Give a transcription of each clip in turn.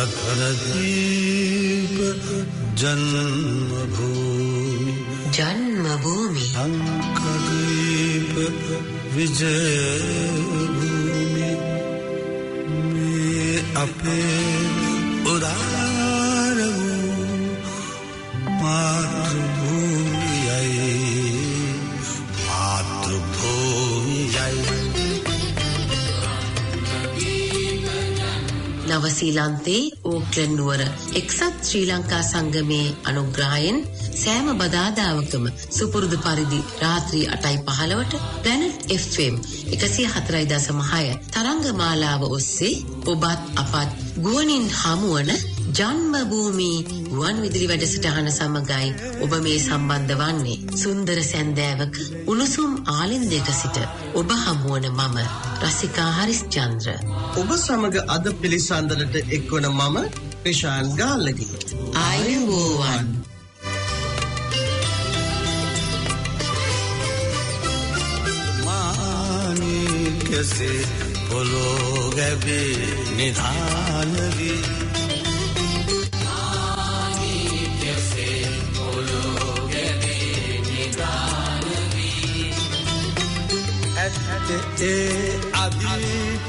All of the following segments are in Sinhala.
लक्षद्वीप जन्मभूमि जन्मभूमि लंकाद्वीप विजयभूमि में अपे उदार मातृभूमि නවසීලන්තයේ ඕක්ලන්ඩ් නුවර එක්සත් ශ්‍රී ලංකා සංගමයේ අනුග්‍රහයෙන් සෑම බදාදාවකම සුපුරුදු පරිදි රාත්‍රී 8:15ට Planet FM 104.6 තරංග මාලාව ඔස්සේ ඔබත් අපත් ගුවනින් හමුවන ජන්මභූමි ගුවන් විදුලි වැඩසටහන සමගයි ඔබ මේ සම්බන්ධ වන්නේ. සුන්දර සැන්දෑවක උණුසුම් ආලින්දයක සිට ඔබ හමුවන මම රසිකා හරිස්චන්ද්‍ර. ඔබ සමග අද පිළිසඳරට එක්වන මම රිෂාන් ගාල්ලගේ. ආයුබෝවන්. मानिकसे पोलो गबे निधानवी मानिकसे पोलो गबे निधानवी ऐते अदीत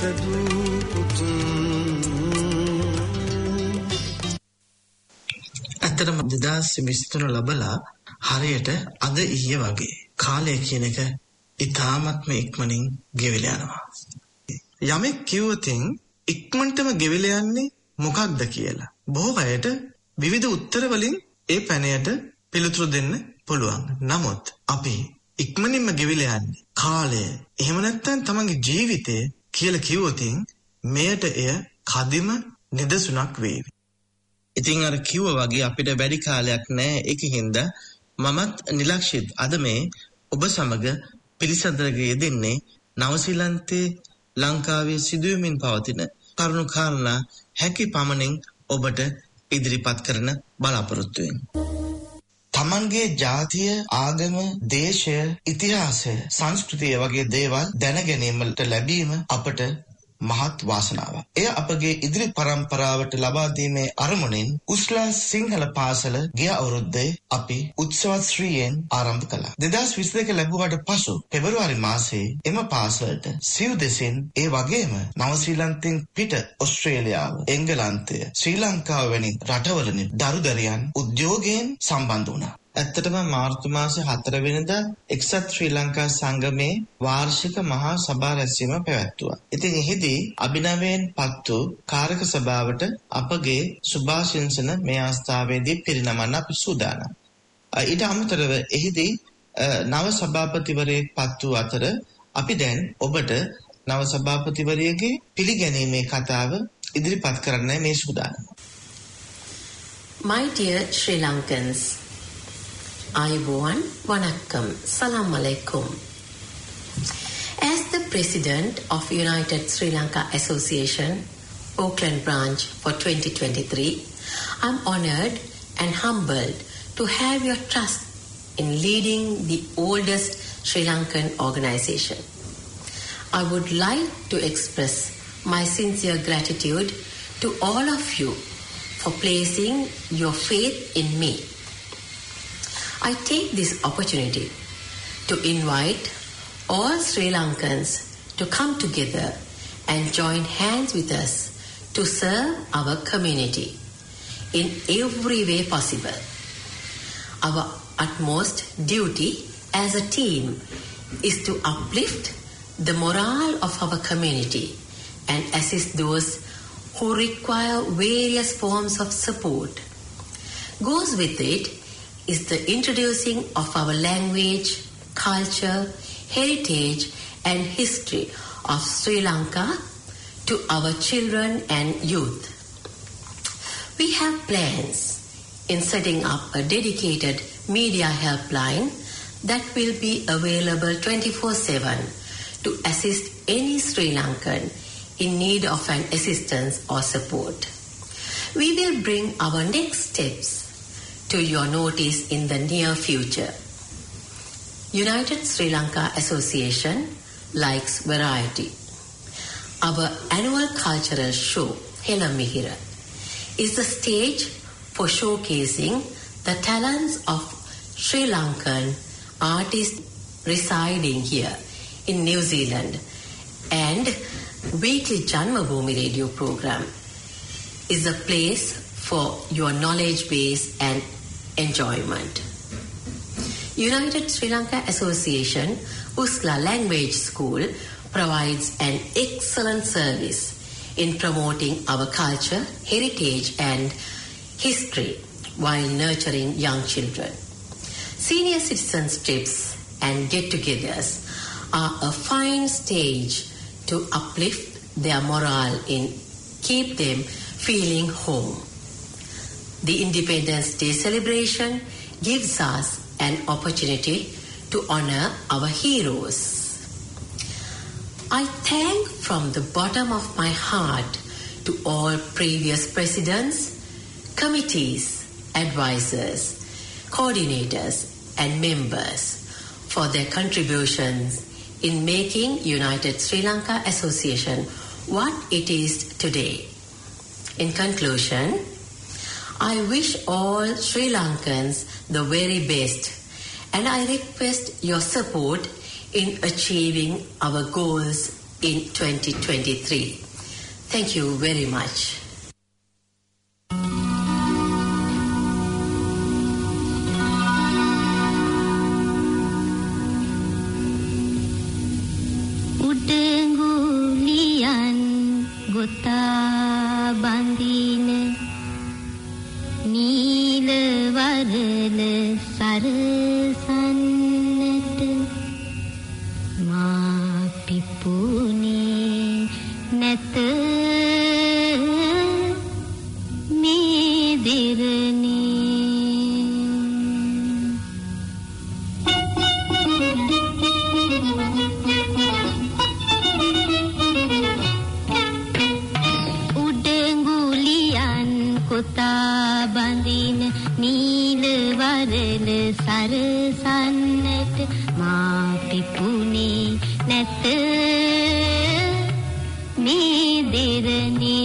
ඇත්තටම 2023 ලැබලා හරියට අද ඊයේ වගේ කාලය කියන එක ඉතාමත්ම ඉක්මනින් ගෙවිලා යනවා. යමෙක් කිව්වොතින් ඉක්මනටම ගෙවිලා යන්නේ මොකක්ද කියලා. බොහෝ අයට විවිධ උත්තර වලින් ඒ පැනයට පිළිතුරු දෙන්න පුළුවන්. නමුත් අපි ඉක්මනින්ම ගෙවිලා යන්නේ කාලය. එහෙම නැත්නම් තමන්ගේ ජීවිතය කියලා කිව්වොතින් මෙයට එය කදිම නිදසුනක් වේවි. ඉතින් අර කිව්වා වගේ අපිට වැඩි කාලයක් නැහැ. ඒකින්ද මමත් නිලක්ෂිත් අද මේ ඔබ සමග පිළිසඳරගේ යෙදෙන්නේ නවසීලන්තයේ ලංකාවේ සිදුවමින් පවතින කරුණු කාරණා හැකි පමණින් ඔබට ඉදිරිපත් කරන බලාපොරොත්තුවෙන්. තමන්ගේ ජාතිය, ආගම, දේශය, ඉතිහාසය, සංස්කෘතිය වගේ දේවල් දැන ගැනීමට ලැබීම අපට මහත් වාසනාවක්. එය අපගේ ඉදිරි පරම්පරාවට ලබා දීමේ අරමුණින් උස්ලා සිංහල පාසල ගිය අවුරුද්දේ අපි උත්සවශ්‍රීයෙන් ආරම්භ කළා. 2022 ලැබුවාට පසු පෙබරවාරි මාසයේ එම පාසලට සිව් දෙසින් ඒ වගේම නවසීලන්තෙන් පිට ඕස්ට්‍රේලියාව, එංගලන්තය, ශ්‍රී ලංකාව වැනි රටවලින් දරුදරියන් උද්‍යෝගයෙන් සම්බන්ධ වුණා. ඇත්තටම මාර්තු මාසේ 4 වෙනිදා එක්සත් ශ්‍රී ලංකා සංගමේ වාර්ෂික මහා සභා රැස්වීම පැවැත්වුවා. ඉතින් එහිදී අභිනවයෙන් පත් වූ කාරක සභාවට අපගේ සුභාශිංසන මේ අවස්ථාවේදී පිරිනමන්න අපි සූදානම්. ඊට අමතරව එහිදී නව සභාපතිවරයෙක් පත් වූ අතර අපි දැන් ඔබට නව සභාපතිවරයෙකුගේ පිළිගැනීමේ කතාව ඉදිරිපත් කරන්න මේ සූදානම්. My dear Sri Lankans, Ayubowan, Vanakkam, Salam Alaikum. As the President of United Sri Lanka Association, Auckland branch for 2023, I'm honoured and humbled to have your trust in leading the oldest Sri Lankan organisation. I would like to express my sincere gratitude to all of you for placing your faith in me. I take this opportunity to invite all Sri Lankans to come together and join hands with us to serve our community in every way possible. Our utmost duty as a team is to uplift the morale of our community and assist those who require various forms of support. Goes with it is the introducing of our language, culture, heritage and history of Sri Lanka to our children and youth. We have plans in setting up a dedicated media helpline that will be available 24/7 to assist any Sri Lankan in need of an assistance or support. We will bring our next steps to your notice in the near future. United Sri Lanka Association likes variety. Our annual cultural show, Hela Mihira, is the stage for showcasing the talents of Sri Lankan artists residing here in New Zealand, and weekly Janmabhoomi radio program is a place for your knowledge base and enjoyment. United Sri Lanka Association Usla Language School provides an excellent service in promoting our culture, heritage and history while nurturing young children. Senior citizens trips and get-togethers are a fine stage to uplift their morale and keep them feeling home. The Independence Day celebration gives us an opportunity to honor our heroes. I thank from the bottom of my heart to all previous presidents, committees, advisors, coordinators and members for their contributions in making United Sri Lanka Association what it is today. In conclusion, I wish all Sri Lankans the very best, and I request your support in achieving our goals in 2023. Thank you very much. bandine neela varala sarasannat ma pipune nath me dirani kota bandin neela varala sarasannat ma pipune nath me dirani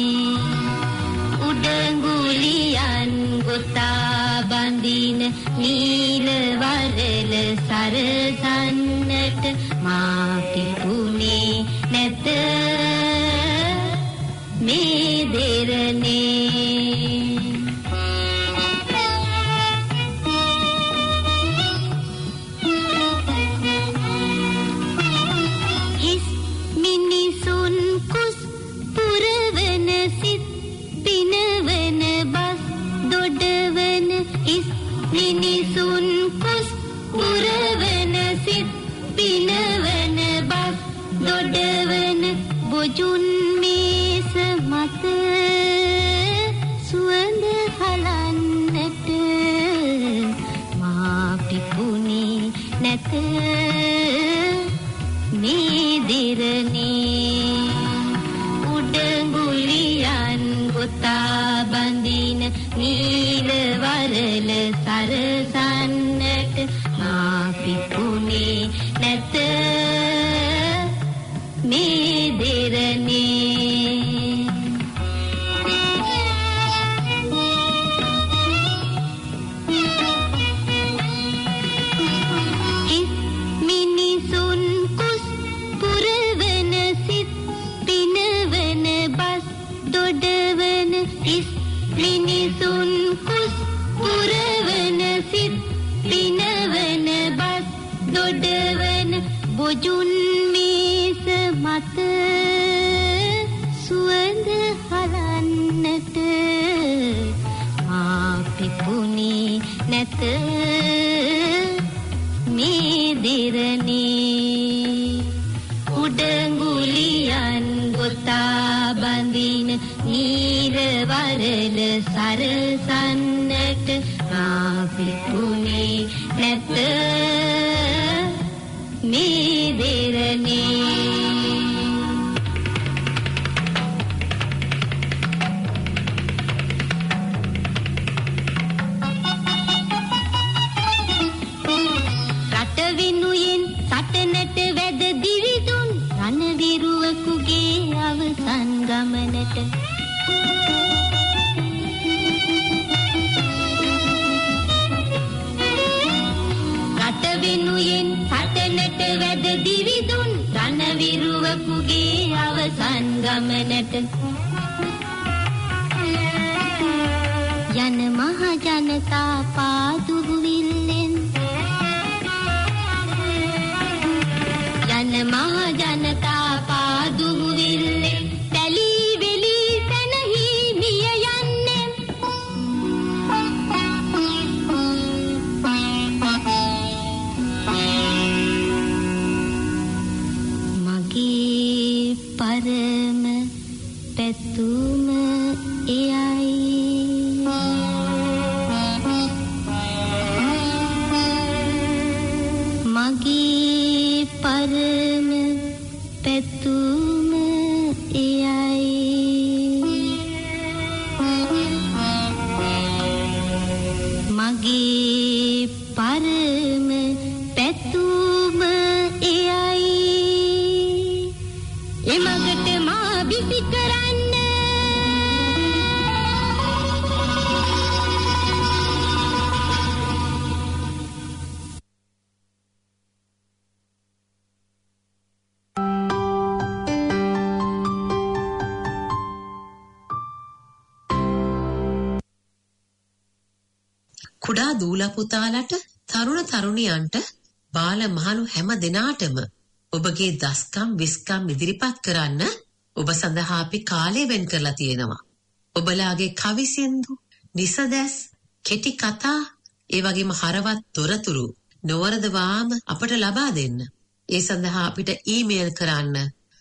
udanguliyan kota bandin neela varala sarasannat ma pipune nath me dirani Ninisun kus puravana sit pinavana bas dodavana bojun mes mata suwanda halannata ma pipune natha me dirani udanguliyan gota bandina neela varala sarasannat ma pipune nath me dirani is minisun kus puravana sit pinavana bas dodavana is minisun kus puravana sit pinavana bas dodavana bojun mes mata suwanda halannata ma pipune nath me dirani udanguliyan gota bandina neela varala sarasannat ma pipune nath me dirani rata venuyen satanata weda dividun ranaviruwakuge avasan gamanata නිවන් ගමනට යන මහ ජනතා පාදුවිල්ලෙන් යන මහ ජනතා පාදුවිල්ලෙන් තලි වෙලි තනහි මිය යන්නේ මගේ පරම පැතුම එයයි මගේ පරම පැතුම එයයි මගේ පරම පැතුම එයයි එමගට මා බිසි කරන්න කුඩා දූල පුතාලට තරුණ තරුණියන්ට බාල මහලු හැම දෙනාටම ඔබගේ දස්කම් විස්කම් ඉදිරිපත් කරන්න ඔබ සඳහා අපි කාලය වෙන් කරලා තියෙනවා. ඔබලාගේ කවි සින්දු, නිසදැස්, කෙටි කතා, ඒ වගේම හරවත් තොරතුරු නොවරදවාම අපට ලබා දෙන්න. ඒ සඳහා අපිට ඊමේල් කරන්න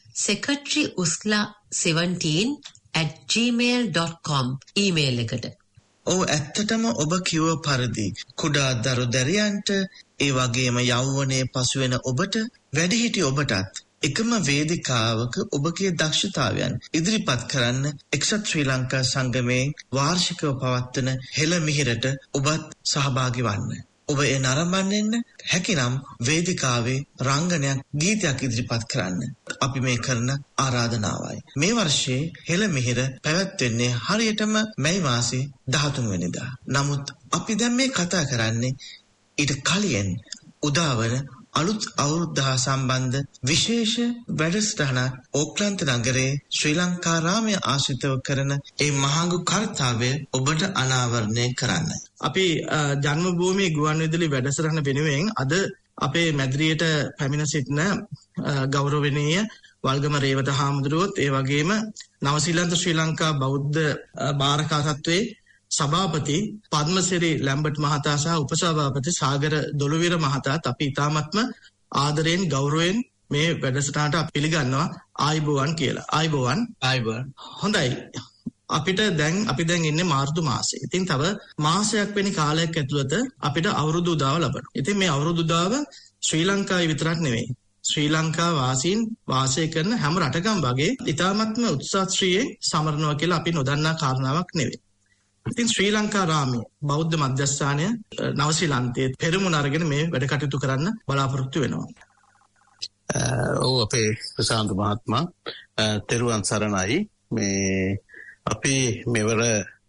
secretary17@gmail.com ඊමේල් එකට. ඔව් ඇත්තටම ඔබ කිව්ව පරිදි කුඩා දරු දැරියන්ට ඒ වගේම යෞවනයේ පසු වෙන ඔබට වැඩිහිටි ඔබටත් එකම වේදිකාවක ඔබගේ දක්ෂතාවයන් ඉදිරිපත් කරන්න එක්සත් ශ්‍රී ලංකා සංගමයේ වාර්ෂිකව පවත්වන හෙළ මිහිරට ඔබත් සහභාගී වන්න. ඔබ ඒ නරඹන්න හැකිනම් වේදිකාවේ රංගනයක් ගීතයක් ඉදිරිපත් කරන්න අපි මේ කරන ආරාධනාවයි. මේ වර්ෂයේ හෙළ මිහිර පැවැත්වෙන්නේ හරියටම මැයි මාසේ 13 වෙනිදා. නමුත් අපි දැන් මේ කතා කරන්නේ ඊට කලින් උදාවන අලුත් අවුරුද්ද හා සම්බන්ධ විශේෂ වැඩසටහනක් ඕක්ලන්ත නගරයේ ශ්‍රී ලංකාරාමය ආශ්‍රිතව කරන ඒ මහඟු කර්තව්‍ය ඔබට අනාවරණය කරන්න. අපි ජන්මභූමි ගුවන්විදුලි වැඩසටහන වෙනුවෙන් අද අපේ මැදිරියට පැමිණ සිටින ගෞරවනීය වල්ගම රේවත හාමුදුරුවොත් ඒ වගේම නවසීලන්ත ශ්‍රී ලංකා බෞද්ධ භාරකාසත්වයේ සභාපති පද්මසිරි ලැම්බට් මහතා සහ උපසභාපති සාගර දොළුවිර මහතාත් අපි ඉතාමත්ම ආදරයෙන් ගෞරවයෙන් මේ වැඩසටහනට පිළිගන්නවා. ආයුබෝවන් කියලා. ආයුබෝවන්. හොඳයි. අපි දැන් ඉන්නේ මාර්තු මාසේ. ඉතින් තව මාසයක් වෙනි කාලයක් ඇතුළත අපිට අවුරුදු උදාව ලබනවා. ඉතින් මේ අවුරුදු උදාව ශ්‍රී ලංකාවේ විතරක් නෙවෙයි. ශ්‍රී ලංකා වාසීන් වාසය කරන හැම රටකම වගේ ඉතාමත්ම උත්සාහයෙන් සමරනවා කියලා අපි නොදන්නා කාරණාවක් නෙවෙයි. ඉතින් ශ්‍රී ලංකාරාමයේ බෞද්ධ මධ්‍යස්ථානය නවසීලන්තයේ පෙරමුණ අරගෙන මේ වැඩ කටයුතු කරන්න බලාපොරොත්තු වෙනවා. ඔව් අපේ ප්‍රශාන්ත මහත්මයා තෙරුවන් සරණයි. මේ අපි මෙවර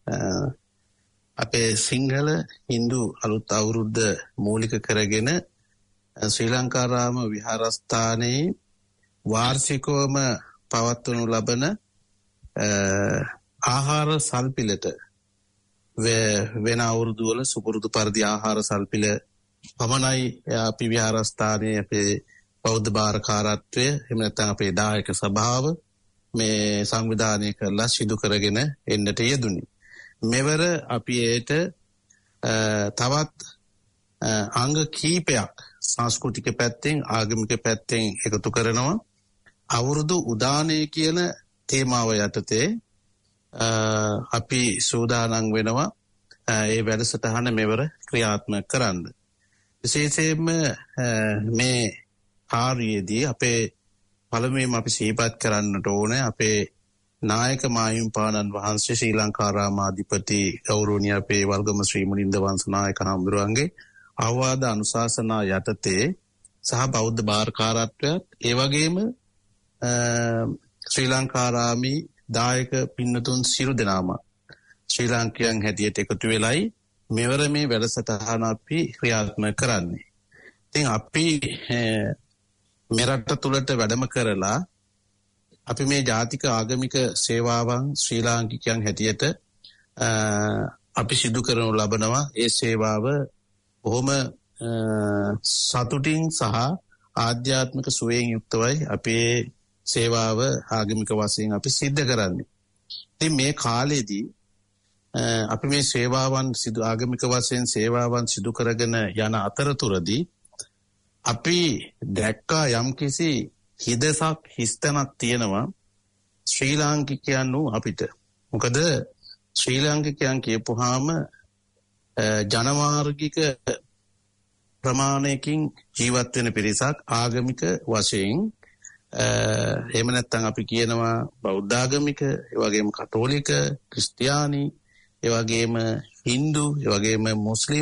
අපේ සිංහල හින්දු අලුත් අවුරුද්ද මූලික කරගෙන ශ්‍රී ලංකාරාම විහාරස්ථානයේ වාර්ෂිකවම පවත්වනු ලබන ආහාර සල්පිලට වෙන අවුරුදු වල සුපුරුදු පරිදි ආහාර සල්පිල පමණයි අපි විහාරස්ථානයේ අපේ බෞද්ධ භාරකාරත්වය එහෙම නැත්නම් අපේ දායක සභාව මේ සංවිධානය කරලා සිදු කරගෙන එන්නට යෙදුනි. මෙවර අපි ඒට තවත් අංග කීපයක් සංස්කෘතික පැත්තෙන් ආගමික පැත්තෙන් එකතු කරනවා. අවුරුදු උදානය කියන තේමාව යටතේ අපි සූදානම් වෙනවා ඒ වැඩසටහන මෙවර ක්‍රියාත්මක කරන්න. විශේෂයෙන්ම මේ කාර්යයේදී අපේ පළමුවෙන්ම අපි සිහිපත් කරන්නට ඕනේ අපේ නායක මාහිම්පාණන් වහන්සේ ශ්‍රී ලංකාරාමාධිපති ගෞරවනීය අපේ වල්ගම ශ්‍රී මුනින්ද වංශනායක හාමුදුරුවන්ගේ අවවාද අනුශාසනා යටතේ සහ බෞද්ධ භාරකාරත්වයත් ඒ වගේම ශ්‍රී ලංකාරාමී දායක පින්නතුන් සියලු දෙනාම ශ්‍රී ලාංකිකයන් හැටියට එකතු වෙලයි මෙවර මේ වැඩසටහන අපි ක්‍රියාත්මක කරන්නේ. ඉතින් අපි මෙරට තුළට වැඩම කරලා අපි මේ ජාතික ආගමික සේවාවන් ශ්‍රී ලාංකිකයන් හැටියට අපි සිදු කරනු ලබනවා. ඒ සේවාව බොහොම සතුටින් සහ ආධ්‍යාත්මික සුවයෙන් යුක්තවයි අපේ සේවාව ආගමික වශයෙන් අපි සිද්ධ කරන්නේ. ඉතින් මේ කාලේදී අපි මේ සේවාවන් ආගමික වශයෙන් සේවාවන් සිදු කරගෙන යන අතරතුරදී අපි දැක්කා යම්කිසි හිදසක් හිස්තැනක් තියෙනවා ශ්‍රී ලාංකිකයන් වූ අපිට. මොකද ශ්‍රී ලාංකිකයන් කියපුවාම ජනවාර්ගික ප්‍රමාණයකින් ජීවත් වෙන පිරිසක් ආගමික වශයෙන්. එහෙම නැත්නම් අපි කියනවා බෞද්ධ ආගමික, ඒ වගේම කතෝලික, ක්‍රිස්තියානි, ඒ වගේම හින්දු, ඒ වගේම මුස්ලිම්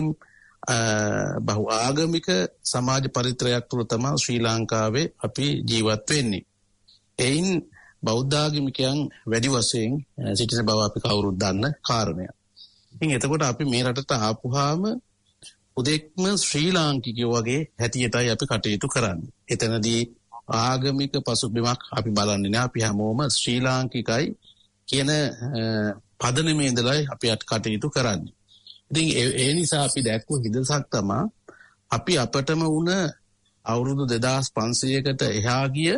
බහු ආගමික සමාජ පරිත්‍රයක් තුළ තමයි ශ්‍රී ලංකාවේ අපි ජීවත් වෙන්නේ. එයින් බෞද්ධ ආගමිකයන් වැඩි වශයෙන් සිටින බව අපි කවුරුත් දන්න කාරණයක්. ඉතින් එතකොට අපි මේ රටට ආපුවාම උදෙක්ම ශ්‍රී ලාංකිකයෝ වගේ හැටියටයි අපි කටයුතු කරන්නේ. එතනදී ආගමික පසුබිමක් අපි බලන්නේ නැහැ. අපි හැමෝම ශ්‍රී ලාංකිකයි කියන පදනමේ ඉඳලා අපි කටයුතු කරන්නේ. ඉතින් ඒ නිසා අපි දැක්කු හිදසක් තමයි අපි අපටම වුණ අවුරුදු 2500කට එහා ගිය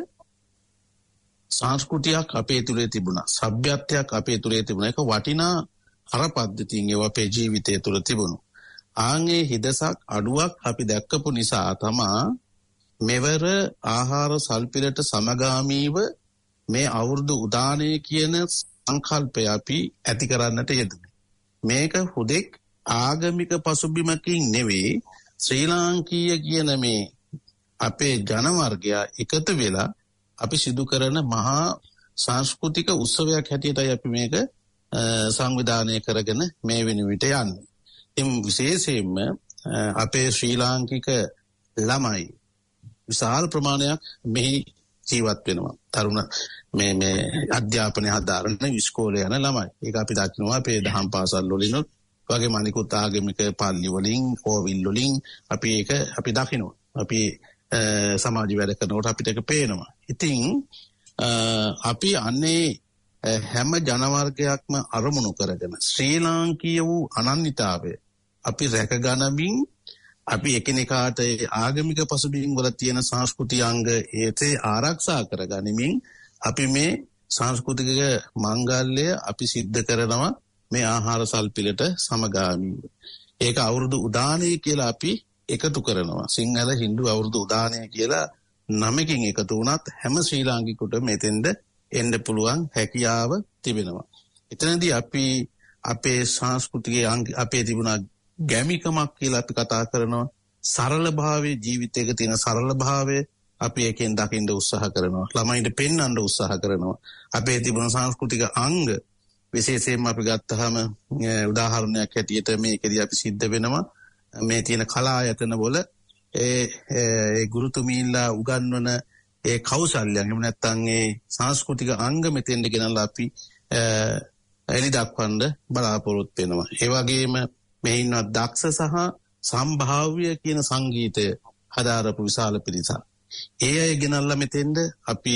සංස්කෘතියක් අපේ තුලේ තිබුණා. සભ્યත්වයක් අපේ තුලේ තිබුණා. ඒක වටිනා අරපද්ධතියින් ඒ අපේ ජීවිතය තුල තිබුණා. ආන්ගේ හිදසක් අඩුවක් අපි දැක්කපු නිසා තමයි මෙවර ආහාර සල්පිලට සමගාමීව මේ අවුරුදු උදානය කියන සංකල්පය අපි ඇති කරන්නට යෙදුනේ. මේක හුදෙක් ආගමික පසුබිමකින් නෙවෙයි, ශ්‍රී ලාංකීය කියන මේ අපේ ජනවර්ගය එකතු වෙලා අපි සිදු කරන මහා සංස්කෘතික උත්සවයක් හැටියටයි අපි මේක සංවිධානය කරගෙන මේ වෙන විට යන්නේ. ඉතින් විශේෂයෙන්ම අපේ ශ්‍රී ලාංකික ළමයි විශාල ප්‍රමාණයක් මෙහි ජීවත් වෙනවා. තරුණ මේ අධ්‍යාපනය හදාරන ඉස්කෝලේ යන ළමයි. ඒක අපි දකිනවා අපේ දහම් පාසල් වලින් වගේ අනිකුත් ආගමික පල්ලි වලින්, ඕවිල් වලින් අපි දකිනවා. අපි සමාජ වැඩ කරනකොට අපිට ඒක පේනවා. ඉතින් අපි අන්නේ හැම ජනවර්ගයක්ම අරමුණු කරගෙන ශ්‍රී ලාංකීය වූ අනන්‍යතාවය අපි රැකගනිමින් අපි එකිනෙකාට ආගමික පසුබිම් වල තියෙන සංස්කෘතික අංග ඒතේ ආරක්ෂා කරගනිමින් අපි මේ සංස්කෘතික මංගල්‍ය අපි සිද්ධ කරනවා මේ ආහාර සල්පිලට සමගාමීව. ඒක අවුරුදු උදානය කියලා අපි එකතු කරනවා. සිංහල හින්දු අවුරුදු උදානය කියලා නමකින් එකතු වුණත් හැම ශ්‍රී ලාංකිකයෙකුට මෙතෙන්ද එන්න පුළුවන් හැකියාව තිබෙනවා. එතනදී අපි අපේ සංස්කෘතිකයේ අපේ තිබුණා ගැමිකමක් කියලා අපි කතා කරනවා. සරල භාවයේ ජීවිතයක තියෙන සරල භාවය අපි එකෙන් දකින්න උත්සාහ කරනවා. ළමයින්ට පෙන්වන්න උත්සාහ කරනවා. අපේ තිබුණ සංස්කෘතික අංග විශේෂයෙන්ම අපි ගත්තාම උදාහරණයක් හැටියට මේකෙදී අපි සිද්ධ වෙනවා මේ තියෙන කලායතන වල ඒ ගුරුතුමීන්ලා උගන්වන ඒ කෞශල්‍යයන් එහෙම නැත්නම් ඒ සංස්කෘතික අංග මෙතෙන්ද ගෙනල්ලා අපි එලි දක්වන්න බලාපොරොත්තු වෙනවා. ඒ වගේම මේ ඉන්න දක්ෂ සහ සම්භාව්‍ය කියන සංගීතය හදාරපු විශාල පිරිසක්. ඒ අය ගෙනල්ලා මෙතෙන්ද අපි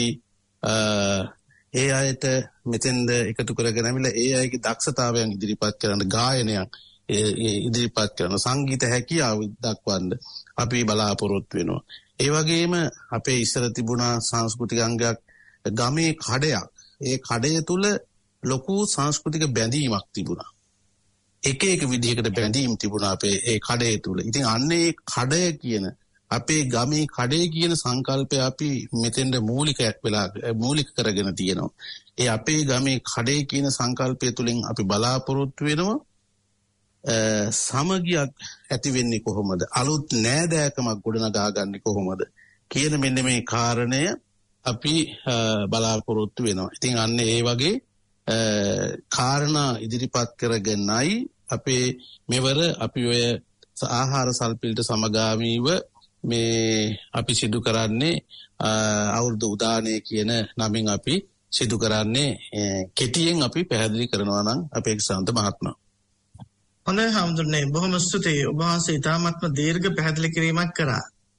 ඒ අයට මෙතෙන්ද එකතු කරගෙන ඇවිල්ලා ඒ අයගේ දක්ෂතාවයන් ඉදිරිපත් කරන ගායනයක් ඉදිරිපත් කරන සංගීත හැකියාව දක්වන්න අපි බලාපොරොත්තු වෙනවා. ඒ වගේම අපේ ඉස්සර තිබුණා සංස්කෘතික අංගයක් ගමේ කඩයක්. ඒ කඩය තුල ලොකු සංස්කෘතික බැඳීමක් තිබුණා. එක එක විදිහකට බැඳීම් තිබුණා අපේ ඒ කඩේ තුල. ඉතින් අන්නේ කඩය කියන අපේ ගමේ කඩේ කියන සංකල්පය අපි මෙතෙන්ද මූලික කරගෙන තියෙනවා. ඒ අපේ ගමේ කඩේ කියන සංකල්පය තුලින් අපි බලාපොරොත්තු වෙනවා සමගියක් ඇති වෙන්නේ කොහොමද? අලුත් නෑදෑකමක් ගොඩනගා ගන්නේ කොහොමද? කියන මෙන්න මේ කාරණය අපි බලාපොරොත්තු වෙනවා. ඉතින් අන්න ඒ වගේ කාරණා ඉදිරිපත් කරගෙනයි අපේ මෙවර අපි ඔය ආහාර සල්පිලට සමගාමීව මේ අපි සිදු කරන්නේ අවුරුදු උදානය කියන නමින් අපි සිදු කරන්නේ කෙටියෙන් අපි පැහැදිලි කරනවා නම් අපේ ශාන්ත මහත්මයා. හොඳයි හඳුන්නේ බොහොම ස්තුතියි. ඔබ වහන්සේ ඉතාමත්ම දීර්ඝ පැහැදිලි කිරීමක් කරා.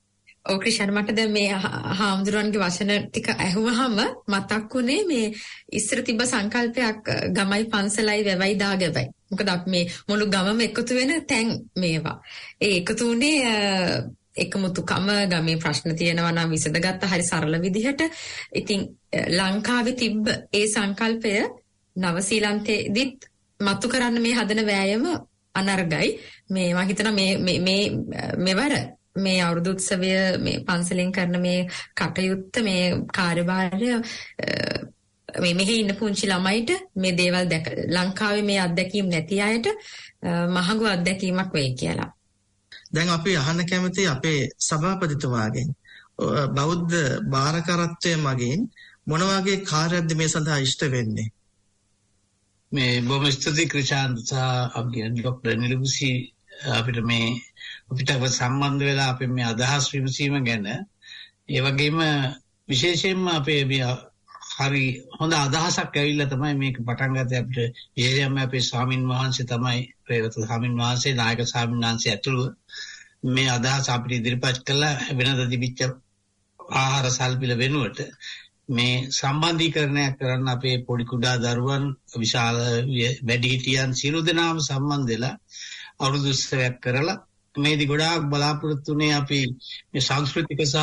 ඔව් ක්‍රිෂාන් මට දැන් මේ හාමුදුරන්ගේ වචන ටික ඇහුවහම මතක් වුණේ මේ ඉස්සර තිබ්බ සංකල්පයක් ගමයි පන්සලයි වැවයි දාගැබයි. මොකද අපි මේ මුළු ගමම එකතු වෙන තැන් මේවා. ඒ එකතු වුණේ එකමුතුකම ගමේ ප්‍රශ්න තියෙනවා නම් විසඳගත්ත හරි සරල විදිහට. ඉතින් ලංකාවේ තිබ්බ ඒ සංකල්පය නවසීලන්තයේදීත් මතු කරන්න මේ හදන වෑයම අනර්ගයි. මේ මම හිතනවා මෙවර මේ අවුරුදු උත්සවය මේ පන්සලෙන් කරන මේ කටයුත්ත මේ කාර්යභාරය මෙහි ඉන්න පුංචි ළමයිට මේ දේවල් දැක ලංකාවේ මේ අත්දැකීම් නැති අයට මහඟු අත්දැකීමක් වෙයි කියලා. දැන් අපි අහන්න කැමති අපේ සභාපතිතුමාගෙන් බෞද්ධ බාරකරත්වය මගින් මොන වගේ කාර්යයක්ද මේ සඳහා ඉෂ්ට වෙන්නේ? මේ බොහොම ස්තුතියි ක්‍රිෂාන්ත සහ අපගේ ડોක්ටර් නිලුසි අපිට සම්බන්ධ වෙලා අපේ මේ අදහස් විමසීම ගැන ඒ වගේම විශේෂයෙන්ම අපේ හරි හොඳ අදහසක් ඇවිල්ලා තමයි මේක පටන් ගත්තේ. අපිට විශේෂයෙන්ම අපේ ස්වාමින් වහන්සේ තමයි ප්‍රේත ස්වාමින් වහන්සේ නායක ස්වාමින් වහන්සේ ඇතුළු මේ අදහස අපිට ඉදිරිපත් කළා. වෙනද තිබිච්ච ආහාර සල්පිල වෙනුවට මේ සම්බන්ධීකරණයක් කරන්න අපේ පොඩි කුඩා දරුවන් විශාල වැඩිහිටියන් සියලු දෙනාම සම්බන්ධ වෙලා අවුරුදු උත්සවයක් කරලා මේදි ගොඩාක් බලාපොරොත්තු වෙන්නේ අපි මේ සංස්කෘතික සහ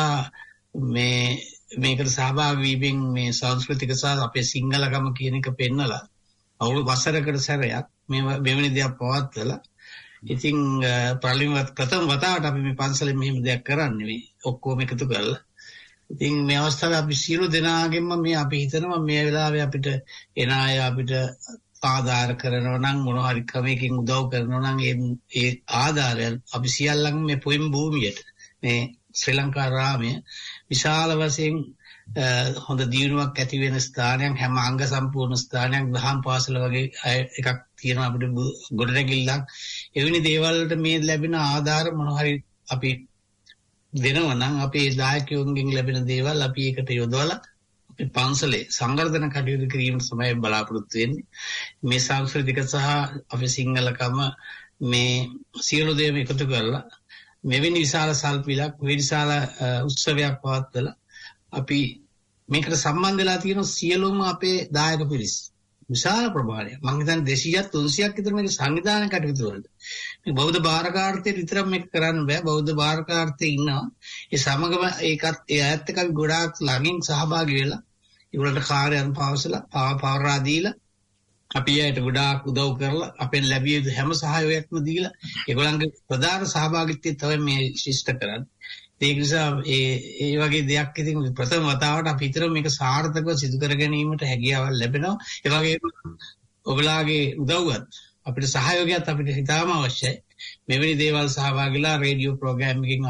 මේකට සහභාගී වීමෙන් මේ සංස්කෘතික සහ අපේ සිංහලකම කියන එක පෙන්නලා අවුරුදු වසරකට සැරයක් මෙවැනි දෙයක් පවත්වලා ඉතින් ප්‍රථම වතාවට අපි මේ පන්සලෙන් මෙහෙම දෙයක් කරන්නේ මේ ඔක්කොම එකතු කරලා. ඉතින් මේ අවස්ථාවේ අපි සියලු දෙනාගෙන්ම මේ අපි හිතනවා මේ වෙලාවේ අපිට එන අය අපිට ආධාර කරනවා නම් මොන හරි ක්‍රමයකින් උදව් කරනවා නම් ඒ ආධාරයන් අපි සියල්ලම මේ පොයිම් භූමියට මේ ශ්‍රී ලංකා රාමයේ විශාල වශයෙන් හොඳ දියුණුවක් ඇති වෙන ස්ථානයක් හැම අංග සම්පූර්ණ ස්ථානයක් දහම් පාසල වගේ එකක් තියෙනවා අපිට ගොඩනැගිල්ලක් එවැනි දේවල් වලට මේ ලැබෙන ආධාර මොන හරි අපි දෙනවා නම් අපේ දායකයන්ගෙන් ලැබෙන දේවල් අපි ඒකට යොදවලා අපේ පන්සලේ සංවර්ධන කටයුතු කිරීම තමයි බලාපොරොත්තු වෙන්නේ. මේ සංස්කෘතික සහ අපේ සිංහලකම මේ සියලු දේම එකතු කරලා මෙවැනි විශාල සල්පිලක් විශාල උත්සවයක් පවත්වලා අපි මේකට සම්බන්ධ වෙලා තියෙන සියලුම අපේ දායක පිරිස් විශාල ප්‍රමාණයක් මම හිතන්නේ 200ක් 300ක් විතර මේක සංවිධානය කටයුතු වලට මේ බෞද්ධ බාරකාර්ථයේ විතරක් මේක කරන්න බෑ. බෞද්ධ බාරකාර්ථයේ ඉන්නවා ඒ සමගම ඒකත් ඒ අයත් එක්ක අපි ගොඩාක් ළඟින් සහභාගී වෙලා ඒගොල්ලන්ට කාර්යයන් පවරා දීලා අපි ඇයට ගොඩාක් උදව් කරලා අපෙන් ලැබිය යුතු හැම සහයෝගයක්ම දීලා ඒගොල්ලන්ගේ ප්‍රධාන සහභාගීත්වය තමයි මේ ශිෂ්ට කරන්නේ. ඒක නිසා ඒ වගේ දෙයක් ඉතින් ප්‍රථම වතාවට අපි හිතන මේක සාර්ථකව සිදු කර ගැනීමට හැකියාවක් ලැබෙනවා. ඒ වගේම ඔයගොල්ලන්ගේ උදව්වත් අපිට සහයෝගයත් අපිට හිතාම අවශ්‍යයි. මෙවැනි දේවල් සහභාගීලා රේඩියෝ ප්‍රෝග්‍රෑම් එකකින්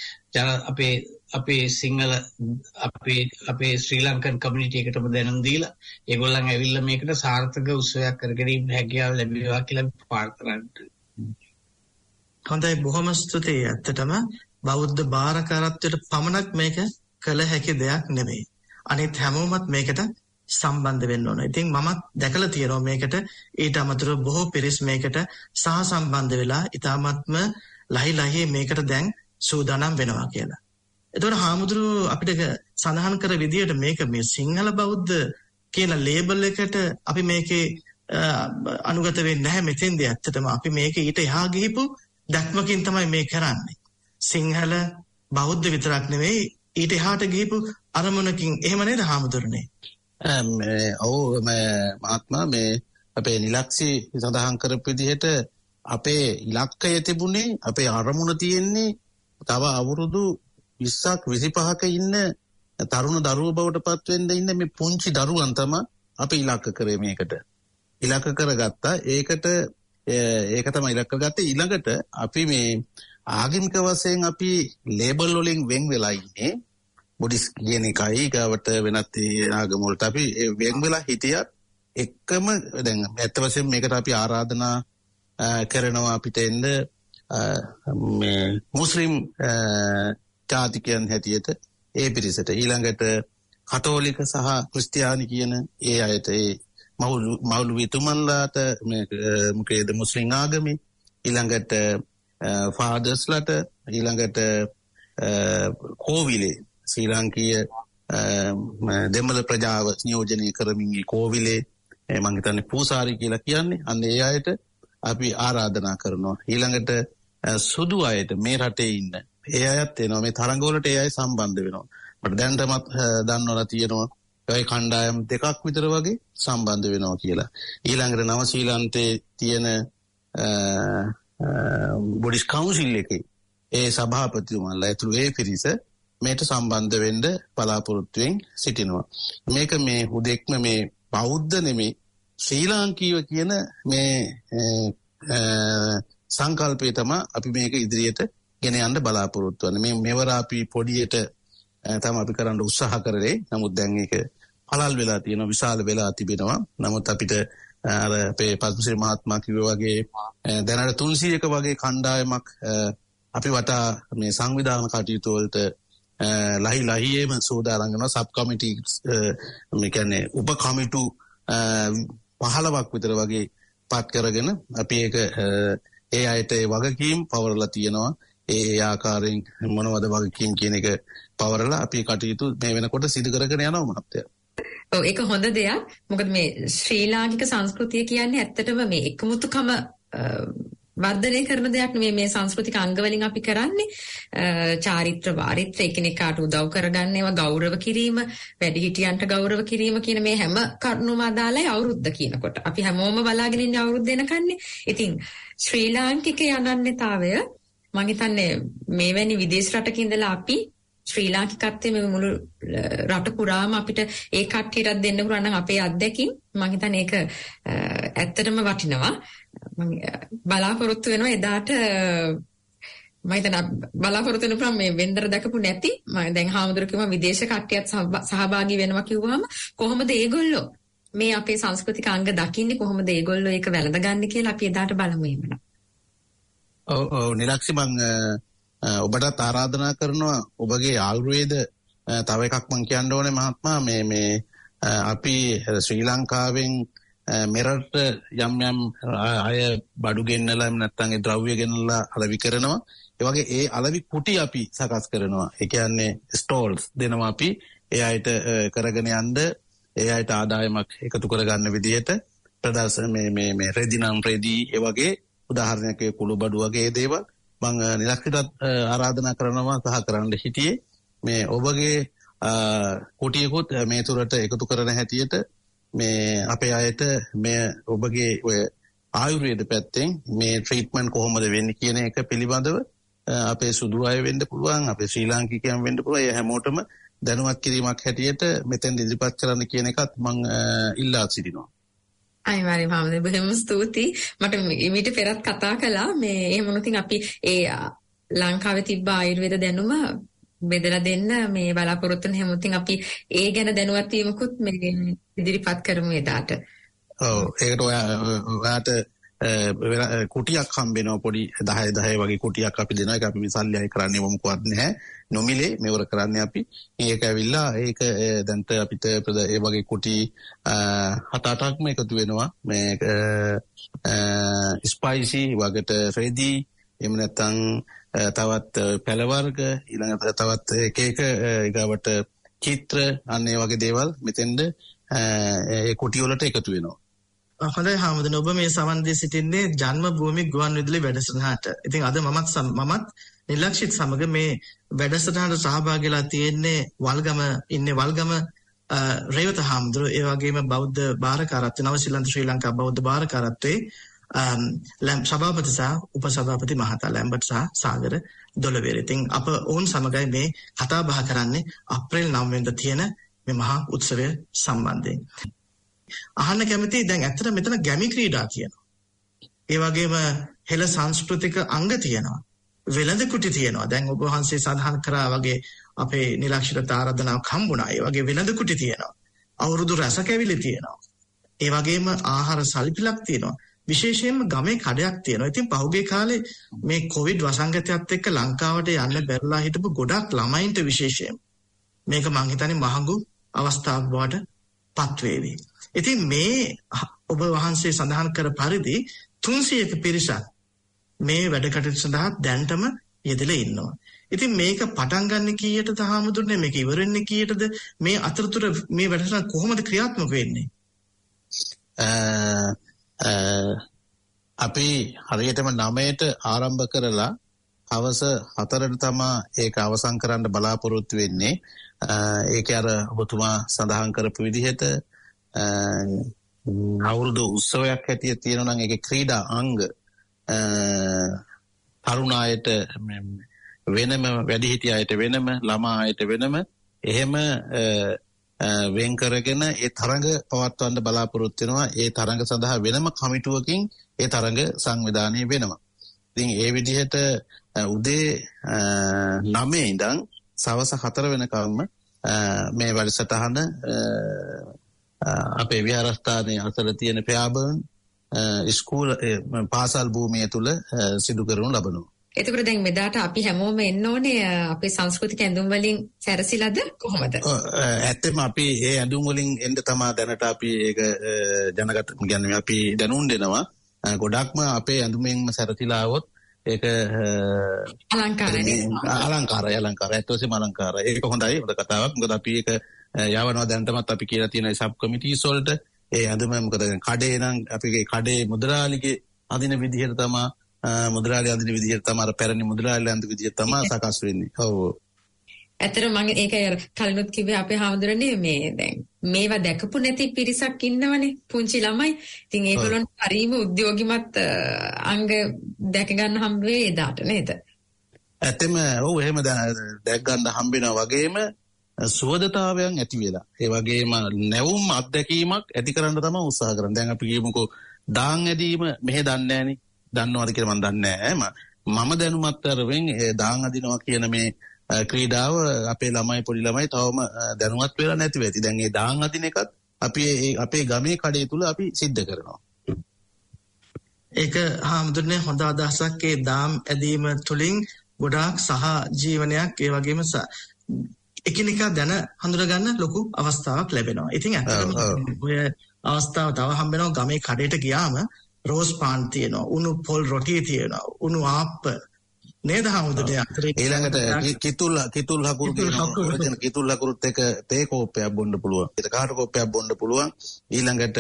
අපේ සිංහල අපේ ශ්‍රී ලංකන් කමියුනිටි එකටම දැනුම් දීලා ඒගොල්ලන් ඇවිල්ලා මේකට සාර්ථක උත්සවයක් කරගෙන හැකියාව ලැබේවා කියලා ප්‍රාර්ථනා කරනවා. හොඳයි බොහොම ස්තුතියි. ඇත්තටම බෞද්ධ බාරකාරත්වයට පමණක් මේක කළ හැකි දෙයක් නෙමෙයි. අනිත් හැමෝමත් මේකට සම්බන්ධ වෙන්න ඕන. ඉතින් මමත් දැකලා තියෙනවා මේකට ඊට අමතරව බොහෝ පිරිස් මේකට සම්බන්ධ වෙලා ඊටාත්ම ලහි මේකට දැන් සූදානම් වෙනවා කියලා. එතකොට හාමුදුරුවෝ අපිට සඳහන් කර විදියට මේක මේ සිංහල බෞද්ධ කියන ලේබල් එකට අපි මේකේ අනුගත වෙන්නේ නැහැ මෙතෙන්දී. ඇත්තටම අපි මේක ඊට එහා ගිහිපු දැක්මකින් තමයි මේ කරන්නේ. සිංහල බෞද්ධ විතරක් නෙවෙයි ඊට එහාට ගිහිපු අරමුණකින්. එහෙම නේද හාමුදුරනේ? ඔව් මහත්මයා මේ අපේ නිලක්ෂි සඳහන් කරපු විදිහට අපේ ඉලක්කය තිබුණේ අපේ අරමුණ තියෙන්නේ තව අවුරුදු 20ක් 25ක ඉන්න තරුණ දරුවෝ බවට පත් වෙන්න ඉන්න මේ පුංචි දරුවන් තමයි අපි ඉලක්ක කරේ මේකට. ඉලක්ක කරගත්තා. ඒක තමයි ඉලක්ක කරගත්තේ. ඊළඟට අපි මේ ආගමික වශයෙන් අපි ලේබල් වලින් වෙන් වෙලා ඉන්නේ. බුද්දිස් කියන එකයි ගාවට වෙනත් ආගම වලට අපි වෙන් වෙලා හිටියත් එකම දැන් ඇත්ත වශයෙන් මේකට අපි ආරාධනා කරනවා අපිට එන්න මේ මුස්ලිම් ජාතිකයන් හැටියට ඒ පිරිසට. ඊළඟට කතෝලික සහ ක්‍රිස්තියානි කියන ඒ අයට ඒ මෞලවිතුමන්ලාට මොකේද මුස්ලිම් ආගමේ ඊළඟට ෆාදර්ස්ලාට ඊළඟට කෝවිලේ ශ්‍රී ලාංකීය දෙමළ ප්‍රජාව නියෝජනය කරමින් කෝවිලේ මම හිතන්නේ පූසාරි කියලා කියන්නේ අන්න ඒ අයට අපි ආරාධනා කරනවා. ඊළඟට සුදු අයට මේ රටේ ඉන්න ඒ අයත් එනවා මේ තරඟවලට ඒ අය සම්බන්ධ වෙනවා. මට දැනටමත් දන්නවලා තියෙනවා ඒ කණ්ඩායම් දෙකක් විතර වගේ සම්බන්ධ වෙනවා කියලා. ඊළඟට නව ශ්‍රීලන්තයේ තියෙන බොඩිස් කවුන්සිල් එකේ ඒ සභාපතිතුමාලා ඇතුළු ඒ පිරිස මේට සම්බන්ධ වෙන්න බලාපොරොත්තුෙන් සිටිනවා. මේක මේ හුදෙක්ම මේ බෞද්ධ නෙමේ ශ්‍රී ලාංකීය කියන මේ සංකල්පය තමයි අපි මේක ඉදිරියට ගෙන යන්න බලාපොරොත්තු වෙන්නේ. මේ මෙවර අපි පොඩියට තමයි අපි කරන්න උත්සාහ කරේ. නමුත් දැන් ඒක පළල් වෙලා තියෙනවා, විශාල වෙලා තිබෙනවා. නමුත් අපිට අර අපේ පද්මශ්‍රී මහත්මයා කිව්වා වගේ දැනට 300ක වගේ කණ්ඩායමක් අපි වටා මේ සංවිධාන කටයුතු වලට ලහියෙම සෝදානම් වෙනවා. සබ් කමිටි මේ කියන්නේ උප කමිටු 15ක් විතර වගේ පත් කරගෙන අපි ඒක ඒ අයට ඒ වගකීම් පවරලා තියෙනවා. ඒ ආකාරයෙන් මොනවද වගකීම් කියන එක පවරලා අපි කටයුතු මේ වෙනකොට සිදු කරගෙන යනවා මහත්තයා. ඔව් ඒක හොඳ දෙයක්. මොකද මේ ශ්‍රී ලාංකික සංස්කෘතිය කියන්නේ ඇත්තටම මේ එකමුතුකම වර්ධනය කරන දෙයක් නෙමෙයි. මේ සංස්කෘතික අංග වලින් අපි කරන්නේ චාරිත්‍ර වාරිත්‍ර එකිනෙකාට උදව් කරගන්න ඒවා ගෞරව කිරීම, වැඩිහිටියන්ට ගෞරව කිරීම කියන මේ හැම කරුණුම අදාළයි අවුරුද්ද කියනකොට. අපි හැමෝම බලාගෙන ඉන්නේ අවුරුද්ද එනකන්නේ. ඉතින් ශ්‍රී ලාංකික අනන්‍යතාවය මම හිතන්නේ මේවැනි විදේශ රටක ඉඳලා අපි ශ්‍රී ලාංකිකත්වයේ මේ මුළු රට පුරාම අපිට ඒ කට්ටියටත් දෙන්න පුළුවන් නම් අපේ අත්දැකීම් මම හිතන්නේ ඒක ඇත්තටම වටිනවා. මම බලාපොරොත්තු වෙනවා එදාට මම හිතන බලාපොරොත්තු වෙනවා මේ වෙන්දර දැකපු නැති මම දැන් හාමුදුරුවෝ කිව්වා විදේශ කට්ටියත් සහභාගී වෙනවා කිව්වම කොහොමද ඒගොල්ලෝ මේ අපේ සංස්කෘතික අංග දකින්නේ, කොහොමද ඒගොල්ලෝ ඒක වැළඳගන්නේ කියලා අපි එදාට බලමු එහෙමනම්. ඔව් නිලක්ෂි මම ඔබටත් ආරාධනා කරනවා ඔබගේ ආයුර්වේද තව එකක් මම කියන්න ඕනේ මහත්මයා මේ අපි ශ්‍රී ලංකාවෙන් මෙරට යම් අය බඩු ගෙන්නලා නැත්නම් ඒ ද්‍රව්‍ය ගෙන්නලා අලෙවි කරනවා. ඒ වගේ ඒ අලෙවි කුටි අපි සකස් කරනවා. ඒ කියන්නේ ස්ටෝල්ස් දෙනවා අපි ඒ අයට කරගෙන යන්න ඒ අයට ආදායමක් එකතු කරගන්න විදිහට ප්‍රදර්ශන මේ රෙදිනම් රෙදි ඒ වගේ උදාහරණයක් ඒ කුළු බඩු වගේ දේවල් මම නිලක්ෂිතත් ආරාධනා කරනවා සහ කරන්න හිටියේ මේ ඔබගේ කුටියකුත් මේ තුරට එකතු කරන හැටියට මේ අපේ අයට මේ ඔබගේ ඔය ආයුර්වේද පැත්තෙන් මේ ට්‍රීට්මන්ට් කොහොමද වෙන්නේ කියන එක පිළිබඳව අපේ සුදු අය වෙන්න පුළුවන්, අපේ ශ්‍රී ලාංකිකයන් වෙන්න පුළුවන්. ඒ හැමෝටම දැනුවත් කිරීමක් හැටියට මෙතෙන් ඉදිරිපත් කරන්න කියන එකත් මම ඉල්ලා සිටිනවා. අයිමාරි මාමනේ බොහොම ස්තුතියි. මට ඊට පෙරත් කතා කළා මේ එහෙම වුණොතින් අපි ඒ ලංකාවේ තිබ්බ ආයුර්වේද දැනුම බෙදලා දෙන්න මේ බලාපොරොත්තු වෙන හැමෝටින් අපි ඒ ගැන දැනුවත් වීමකුත් මේ ඉදිරිපත් කරමු එදාට. ඔව් ඒකට ඔයාට කුටියක් හම්බ වෙනවා පොඩි 10 වගේ කුටියක් අපි දෙනවා. ඒක අපි මිසල්ලි අය කරන්නේ මොකක්වත් නැහැ. නොමිලේ මේවර කරන්නේ අපි. මේක ඇවිල්ලා ඒක දැන්ට අපිට ඒ වගේ කුටි 7-8ක්ම එකතු වෙනවා. මේ ස්පයිසි වගේට රෙදි එහෙම නැත්නම් තවත් පැල වර්ග ඊළඟට තවත් එක ඊගවට චිත්‍ර අන්න ඒ වගේ දේවල් මෙතෙන්ද ඒ කුටි වලට එකතු වෙනවා. හොඳයි හාමුදුරනේ ඔබ මේ සමන් දී සිටින්නේ ජන්ම භූමි ගුවන්විදුලි වැඩසටහනට. ඉතින් අද මමත් නිලක්ෂිත් සමග මේ වැඩසටහනට සහභාගී වෙලා තියෙන්නේ වල්ගම රේවත හාමුදුරුවෝ. ඒ වගේම බෞද්ධ භාරකාරත්වය නව ශ්‍රී ලංකා බෞද්ධ භාරකාරත්වයේ සභාපති සහ උපසභාපති මහතා ලැම්බර්ට් සහ සාගර දොළවේර. ඉතින් අප ඔවුන් සමගයි මේ කතා බහ කරන්නේ අප්‍රේල් 9 වෙනිදා තියෙන මේ මහා උත්සවය සම්බන්ධයෙන්. අහන්න කැමති දැන් ඇත්තට මෙතන ගැමි ක්‍රීඩා තියෙනවා. ඒ වගේම හෙළ සංස්කෘතික අංග තියෙනවා. වෙළඳ කුටි තියෙනවා. දැන් ඔබ වහන්සේ සඳහන් කරා වගේ අපේ නිලක්ෂිත ආරාධනාවක් හම්බුණා. ඒ වගේ වෙළඳ කුටි තියෙනවා. අවුරුදු රසකැවිලි තියෙනවා. ඒ වගේම ආහාර සල්පිලක් තියෙනවා. විශේෂයෙන්ම ගමේ කඩයක් තියෙනවා. ඉතින් පහුගිය කාලේ මේ කොවිඩ් වසංගතයත් එක්ක ලංකාවට යන්න බැරිලා හිටපු ගොඩක් ළමයින්ට විශේෂයෙන් මේක මං හිතන්නේ මහඟු අවස්ථාවක් බවට පත් වේවි. ඉතින් මේ ඔබ වහන්සේ සඳහන් කර පරිදි 300ක පිරිසක් මේ වැඩ කටයුතු සඳහා දැන්ටම යෙදලා ඉන්නවා. ඉතින් මේක පටන් ගන්න කීයටද හාමුදුරනේ මේක ඉවර වෙන්නේ කීයටද මේ අතරතුර මේ වැඩසටහන කොහොමද ක්‍රියාත්මක වෙන්නේ? අපි හරියටම 9ට ආරම්භ කරලා හවස 4ට තමයි ඒක අවසන් කරන්න බලාපොරොත්තු වෙන්නේ. ඒක අර ඔබතුමා සඳහන් කරපු විදිහට අවුරුදු උත්සවයක් හැටියට තියෙනවා නම් ඒකේ ක්‍රීඩා අංග තරුණ අයට වෙනම වැඩිහිටි අයට වෙනම ළමා අයට වෙනම එහෙම වෙන් කරගෙන ඒ තරඟ පවත්වන්න බලාපොරොත්තු වෙනවා. ඒ තරඟ සඳහා වෙනම කමිටුවකින් ඒ තරඟ සංවිධානය වෙනවා. ඉතින් ඒ විදිහට උදේ 9 ඉඳන් සවස් 4 වෙනකම්ම මේ වැඩසටහන අපේ විහාරස්ථානයේ අතර තියෙන පෙයාබර්න් ස්කූල් පාසල් භූමිය තුල සිදු කරනු ලබනවා. එතකොට දැන් මෙදාට අපි හැමෝම එන්න ඕනේ අපේ සංස්කෘතික ඇඳුම් වලින් සැරසිලාද කොහොමද? ඇත්තම අපි ඒ ඇඳුම් වලින් එන්න තමයි දැනට අපි ඒක ජනගත කියන්නේ අපි දැනුම් දෙනවා. ගොඩක්ම අපේ ඇඳුමෙන්ම සැරසිලා આવොත් ඒක අලංකාරය ඇත්තටම අලංකාරය. ඒක හොඳයි හොඳ කතාවක්. මොකද අපි ඒක යවනවා දැනටමත් අපි කියලා තියෙන සබ් කමිටිස් වලට ඒ ඇඳුම මොකද කඩේ නම් අපේ කඩේ මුදලාලිගේ අදින විදිහට තමයි මුදලාලි අඳින විදිහට තමයි අර පැරණි මුදලාලි අඳින විදිහට තමයි සකස් වෙන්නේ. ඔව්. ඇත්තට මම ඒක කලිනුත් කිව්වේ අපේ හාමුදුරනේ මේ දැන් මේවා දැකපු නැති පිරිසක් ඉන්නවනේ පුංචි ළමයි. ඉතින් ඒගොල්ලොන්ට හරිම උද්‍යෝගිමත් අංග දැක ගන්න හම්බ වෙයි එදාට නේද? ඇත්තම ඔව් එහෙම දැක් ගන්න හම්බ වෙනා වගේම සුවදතාවයන් ඇති වෙලා. ඒ වගේම නැවුම් අත්දැකීමක් ඇති කරන්න තමයි උත්සාහ කරන්නේ. දැන් අපි කියමුකෝ දාන් ඇදීම මෙහෙ දන්නේ නැහනේ. දන්නවද කියලා මම දන්නේ නැහැ. මම දැනුමත් අරගෙන දාන් අදිනවා කියන මේ ක්‍රීඩාව අපේ ළමයි පොඩි ළමයි තවම දැනුවත් වෙලා නැති වෙති. දැන් මේ දාන් අදින එකත් අපි අපේ ගමේ කඩේ තුල අපි සිද්ධ කරනවා. ඒක හාමුදුරනේ හොඳ අදහසක්. ඒ දාම් ඇදීම තුලින් ගොඩාක් සහජීවනයක් ඒ වගේම එකිනෙකා දැන හඳුනා ගන්න ලොකු අවස්ථාවක් ලැබෙනවා. ඉතින් ඇත්තටම ඔය අවස්ථාව තව හම්බ වෙනවා ගමේ කඩේට ගියාම රෝස් පාන් තියෙනවා, උණු පොල් රොටි තියෙනවා, උණු ආප්ප නේද හමුදුනේ අතරේ ඊළඟට කිතුල් හකුරු කියන කිතුල් හකුරුත් එක තේ කෝප්පයක් බොන්න පුළුවන්. ඒක කාට කෝප්පයක් බොන්න පුළුවන්. ඊළඟට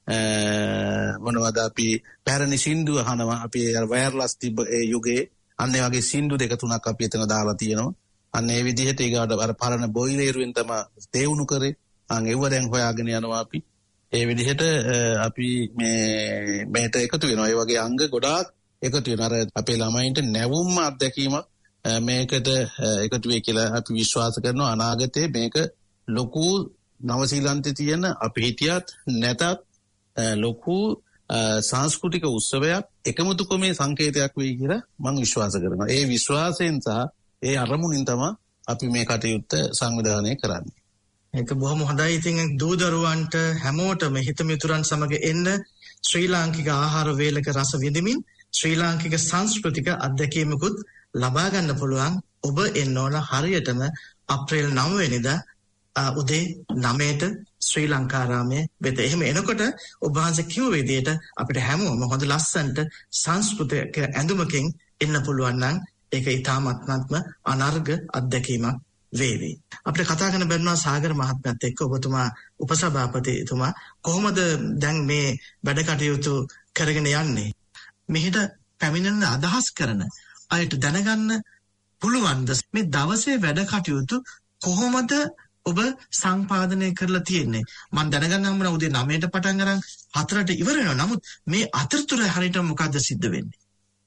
මොනවද අපි පැරණි සින්දු අහනවා. අපි වයර්ලස් තිබ්බ ඒ යුගයේ අන්න ඒ වගේ සින්දු දෙක තුනක් අපි එතන දාලා තියෙනවා. අන්න ඒ විදිහට ඊගාට අර පරණ බොයිලරුවෙන් තමයි තේ උණු කරේ. අන් ඒව දැන් හොයාගෙන යනවා අපි. ඒ විදිහට අපි මේට එකතු වෙනවා. ඒ වගේ අංග ගොඩාක් එකතු වෙනවා. අර අපේ ළමයින්ට නැවුම් අත්දැකීමක් මේකට එකතු වෙයි කියලා අපි විශ්වාස කරනවා. අනාගතේ මේක ලොකු නවසීලන්තේ තියෙන අපි හිටියත් නැතත් ලොකු සංස්කෘතික උත්සවයක් එකමුතුකමේ සංකේතයක් වෙයි කියලා මම විශ්වාස කරනවා. ඒ විශ්වාසයෙන් සහ ඒ අරමුණින් තමයි අපි මේ කටයුත්ත සංවිධානය කරන්නේ. ඒක බොහොම හොඳයි. ඉතින් දූ දරුවන්ට හැමෝටම හිත මිතුරන් සමග එන්න ශ්‍රී ලාංකික ආහාර වේලක රස විඳිමින් ශ්‍රී ලාංකික සංස්කෘතික අත්දැකීමකුත් ලබා ගන්න පුළුවන්. ඔබ එන්න ඕන හරියටම අප්‍රේල් 9 වෙනිදා උදේ 9ට ශ්‍රී ලංකාරාමයේ වෙත. එහෙම එනකොට ඔබ වහන්සේ කිව්ව විදිහට අපිට හැමෝම හොඳ ලස්සනට සංස්කෘතික ඇඳුමකින් එන්න පුළුවන් නම් ඒක ඊටාත්මත්ම අනර්ග අත්දැකීමක් වේවි. අපිට කතා කරන්න බැන්නා සාගර මහත්මයාත් එක්ක ඔබතුමා උපසභාපතිතුමා කොහොමද දැන් මේ වැඩ කටයුතු කරගෙන යන්නේ? මෙහෙට පැමිණෙන අදහස් කරන අයට දැනගන්න පුළුවන්ද මේ දවසේ වැඩ කටයුතු කොහොමද ඔබ සම්පාදනය කරලා තියෙන්නේ? මම දැනගන්න හම්බුණා උදේ 9ට පටන් අරන් 4ට ඉවර වෙනවා. නමුත් මේ අතරතුර හරියට මොකද්ද සිද්ධ වෙන්නේ?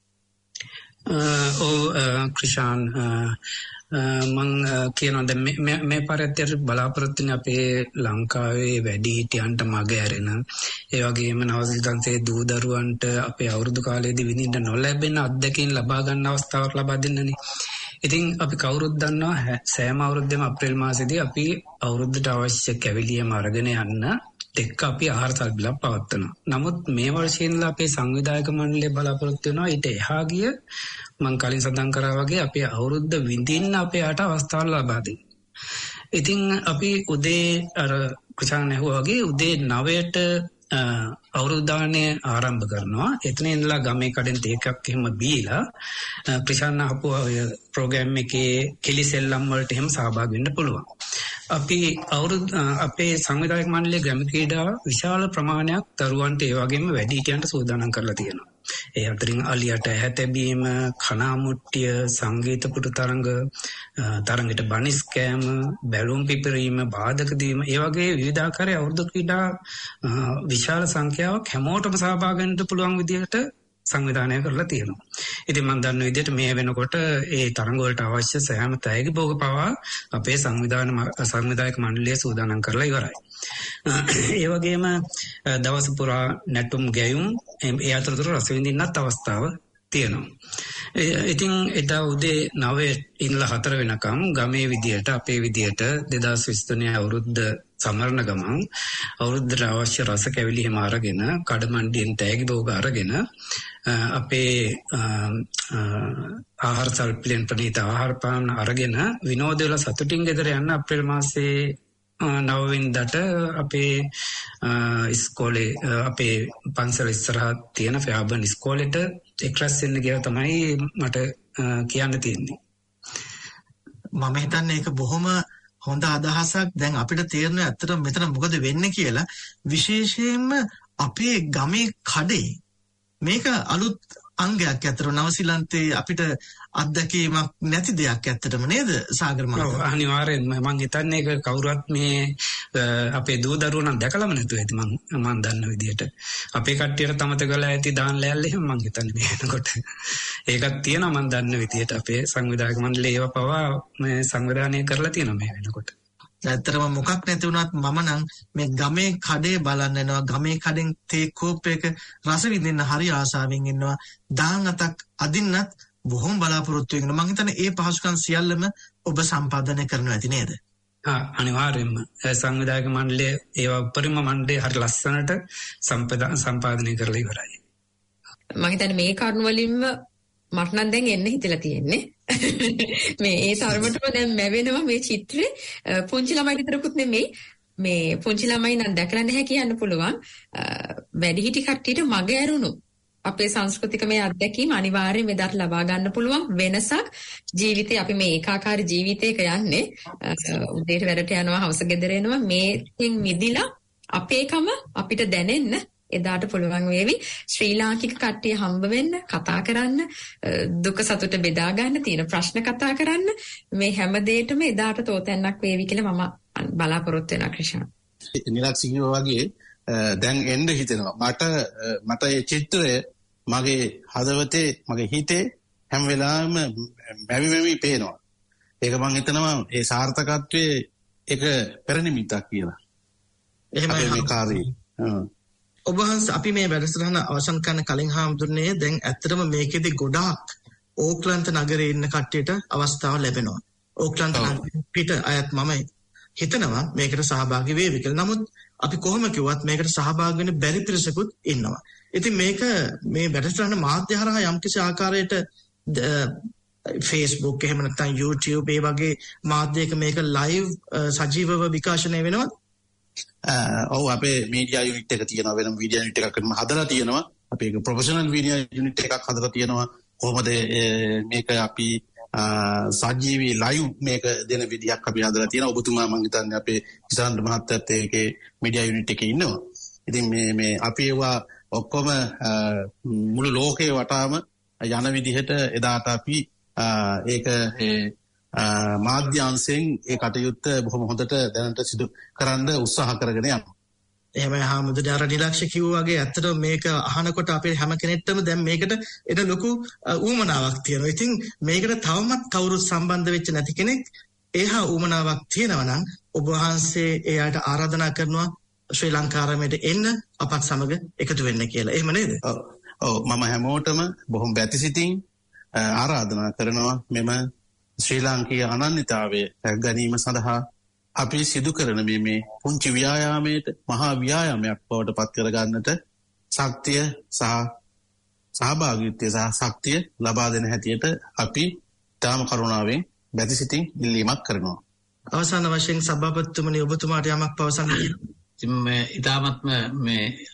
ක්‍රිෂාන් මං කියනවා දැන් මේ පරිත්‍යාග බලාපොරොත්තුන අපේ ලංකාවේ වැඩිහිටියන්ට මග ඇරෙන ඒ වගේම නවසීලන්තයේ දූ දරුවන්ට අපේ අවුරුදු කාලයේදී විඳින්න නොලැබෙන අත්දැකීම් ලබා ගන්න අවස්ථාවක් ලබා දෙන්නනේ. ඉතින් අපි කවුරුත් දන්නවා සෑම අවුරුද්දෙම අප්‍රේල් මාසෙදී අපි අවුරුද්දට අවශ්‍ය කැවිලියම අරගෙන යන්න එක්ක අපි ආහාර සල්බිලක් පවත්වනවා. නමුත් මේ වර්ෂයෙන්ලා අපේ සංවිධායක මණ්ඩලය බලාපොරොත්තු වෙනවා ඊට එහා ගිය මම කලින් සඳහන් කරා වගේ අපේ අවුරුද්ද විඳින්න අපේ යට අවස්ථාව ලබා දෙන්න. ඉතින් අපි උදේ අර කුචාන් ඇහුවා වගේ උදේ 9ට අවුරුද්දානේ ආරම්භ කරනවා. එතන ඉඳලා ගමේ කඩෙන් තේකක් එහෙම බීලා ප්‍රශාන්ත අපු ප්‍රෝග්‍රෑම් එකේ කෙලිසෙල්ලම් වලට එහෙම සහභාගී වෙන්න පුළුවන්. අපි අපේ සංවිධායක මණ්ඩලයේ ග්‍රැම ක්‍රීඩා විශාල ප්‍රමාණයක් දරුවන්ට ඒ වගේම වැඩිහිටියන්ට සූදානම් කරලා තියෙනවා. ඒ අතරින් අලියට ඇහැතැබීම, කණාමුට්ටිය, සංගීත පුටු තරඟට බනිස් කෑම, බැලුම් පිපිරීම, බාධක දීම, ඒ වගේ විවිධාකාරයේ අවුරුදු ක්‍රීඩා විශාල සංඛ්‍යාවක් හැමෝටම සහභාගී වෙන්න පුළුවන් විදිහට සංවිධානය කරලා තියෙනවා. ඉතින් මම දන්න විදිහට මේ වෙනකොට ඒ තරඟ වලට අවශ්‍ය සෑම තෑගි භෝග පවා අපේ සංවිධායක මණ්ඩලය සූදානම් කරලා ඉවරයි. ඒ වගේම දවස පුරා නැටුම් ගැයුම් ඒ අතරතුර රස විඳින්නත් අවස්ථාව තියෙනවා. ඉතින් එදා උදේ 9 ඉඳලා 4 වෙනකම් ගමේ විදියට අපේ විදියට 2023 අවුරුද්ද සමරන ගමන් අවුරුද්දට අවශ්‍ය රස කැවිලි හිම අරගෙන කඩමණ්ඩියෙන් තෑගි භෝග අරගෙන අපේ ආහාර සල්පලෙන් ප්‍රණීත ආහාර පාන අරගෙන විනෝදවල සතුටින් ගෙදර යන්න අප්‍රේල් මාසේ 9 වෙනිදාට අපේ ඉස්කෝලේ අපේ පන්සල ඉස්සරහා තියෙන ෆෑබන් ඉස්කෝලේට එක්රැස් වෙන්න කියලා තමයි මට කියන්න තියෙන්නේ. මම හිතන්නේ ඒක බොහොම හොඳ අදහසක්. දැන් අපිට තේරෙනවා ඇත්තටම මෙතන මොකද වෙන්නේ කියලා. විශේෂයෙන්ම අපේ ගමේ කඩේ මේක අලුත් අංගයක් ඇත්තට නවසීලන්තේ අපිට අත්දැකීමක් නැති දෙයක් ඇත්තටම නේද සාගර මහතා? ඔව් අනිවාර්යෙන්ම මම හිතන්නේ ඒක කවුරුත් මේ අපේ දූ දරුවෝ නම් දැකලම නැතුව ඇති මම දන්න විදිහට. අපේ කට්ටියට තමත ගලා ඇති දාන ලෑල්ල එහෙම මම හිතන්නේ මේ වෙනකොට. ඒකක් තියෙනවා මම දන්න විදිහට අපේ සංවිධායක මණ්ඩලය ඒව පවා මේ සංවිධානය කරලා තියෙනවා මේ වෙනකොට. ඇත්තටම මොකක් නැති වුණත් මම නම් මේ ගමේ කඩේ බලන්න යනවා. ගමේ කඩෙන් තේ කෝප්පයක රස විඳින්න හරි ආසාවෙන් ඉන්නවා. දාන් අතක් අදින්නත් බොහොම බලාපොරොත්තු වෙනවා. මම හිතන්නේ ඒ පහසුකම් සියල්ලම ඔබ සම්පාදනය කරනවා ඇති නේද? අනිවාර්යෙන්ම සංවිධායක මණ්ඩලය ඒවා උපරිම මණ්ඩලය හරි ලස්සනට සම්පාදනය කරලා ඉවරයි. මම හිතන්නේ මේ කරුණ වලින්ම මට නම් දැන් එන්න හිතලා තියෙන්නේ. මේ ඒ තරමටම දැන් මැවෙනවා මේ චිත්‍රේ. පුංචි ළමයි විතරකුත් නෙමෙයි. මේ පුංචි ළමයි නම් දැකලා නැහැ කියන්න පුළුවන්. වැඩිහිටි කට්ටියට මග ඇරුණු අපේ සංස්කෘතික මේ අත්දැකීම් අනිවාර්යයෙන් මෙදාට ලබා ගන්න පුළුවන් වෙනසක් ජීවිතේ. අපි මේ ඒකාකාරී ජීවිතයක යන්නේ. උදේට වැඩට යනවා, හවස ගෙදර එනවා. මේකෙන් මිදිලා අපේකම අපිට දැනෙන්න එදාට පුළුවන් වේවි. ශ්‍රී ලාංකික කට්ටිය හම්බ වෙන්න, කතා කරන්න, දුක සතුට බෙදා ගන්න, තියෙන ප්‍රශ්න කතා කරන්න, මේ හැම දෙයකම එදාට තෝතැන්නක් වේවි කියලා මම බලාපොරොත්තු වෙනවා ක්‍රිෂාන්. නිරක්ෂිකව වගේ දැන් එන්න හිතෙනවා. මට මේ චිත්‍රය මගේ හදවතේ, මගේ හිතේ හැම වෙලාවෙම මැවි පේනවා. ඒක මම හිතනවා ඒ සාර්ථකත්වයේ එක පෙරනිමිත්තක් කියලා. එහෙමයි මේ කාර්යය. ඔබ වහන්සේ අපි මේ වැඩසටහන අවසන් කරන කලින් හාමුදුරනේ දැන් ඇත්තටම මේකෙදි ගොඩාක් ඕක්ලන්ත නගරේ ඉන්න කට්ටියට අවස්ථාව ලැබෙනවා. ඕක්ලන්ත පිට අයත් මම හිතනවා මේකට සහභාගී වේවි කියලා. නමුත් අපි කොහොම කිව්වත් මේකට සහභාගී වෙන්න බැරි පිරිසකුත් ඉන්නවා. ඉතින් මේක මේ වැඩසටහන මාධ්‍ය හරහා යම්කිසි ආකාරයකට Facebook එහෙම නැත්නම් YouTube ඒ වගේ මාධ්‍යයක මේක ලයිව් සජීවව විකාශනය වෙනවා. ඔව් අපේ මීඩියා යුනිට් එක තියෙනවා, වෙනම මීඩියා යුනිට් එකක් හදලා තියෙනවා. අපි ඒක ප්‍රොෆෙෂනල් මීඩියා යුනිට් එකක් හදලා තියෙනවා. කොහොමද මේක අපි සජීවී ලයිව් මේක දෙන විදිහක් අපි හදලා තියෙනවා. ඔබතුමා මම හිතන්නේ අපේ ඉසාන්ත මහත්තයත් ඒකේ මීඩියා යුනිට් එකේ ඉන්නවා. ඉතින් මේ අපි ඒවා ඔක්කොම මුළු ලෝකේ වටාම යන විදිහට එදාට අපි ඒක මාධ්‍යාංශයෙන් ඒ කටයුත්ත බොහොම හොඳට දැනට සිදු කරන්න උත්සාහ කරගෙන යනවා. එහෙමයි හාමුදුරුවෝ අර නිලක්ෂ කිව්වා වගේ ඇත්තටම මේක අහනකොට අපේ හැම කෙනෙක්ටම දැන් මේකට එන ලොකු ඌමනාවක් තියෙනවා. ඉතින් මේකට තවමත් කවුරුත් සම්බන්ධ වෙච්ච නැති කෙනෙක් එහා ඌමනාවක් තියෙනවා නම් ඔබ වහන්සේ එයාට ආරාධනා කරනවා ශ්‍රී ලංකාරාමයට එන්න අපත් සමග එකතු වෙන්න කියලා. එහෙම නේද? ඔව් මම හැමෝටම බොහොම බැතිසිතින් ආරාධනා කරනවා මෙම ශ්‍රී ලාංකීය අනන්‍යතාවය ගැනීම සඳහා අපි සිදු කරන මේ පුංචි ව්‍යායාමයට මහා ව්‍යායාමයක් බවට පත් කරගන්නට ශක්තිය සහ සහභාගීත්වය සහ ශක්තිය ලබා දෙන හැටියට අපි තාම කරුණාවෙන් බැතිසිතින් ඉල්ලීමක් කරනවා. අවසාන වශයෙන් සභාපතිතුමනි ඔබතුමාට යමක් පවසන්න. ඉතාමත්ම මේ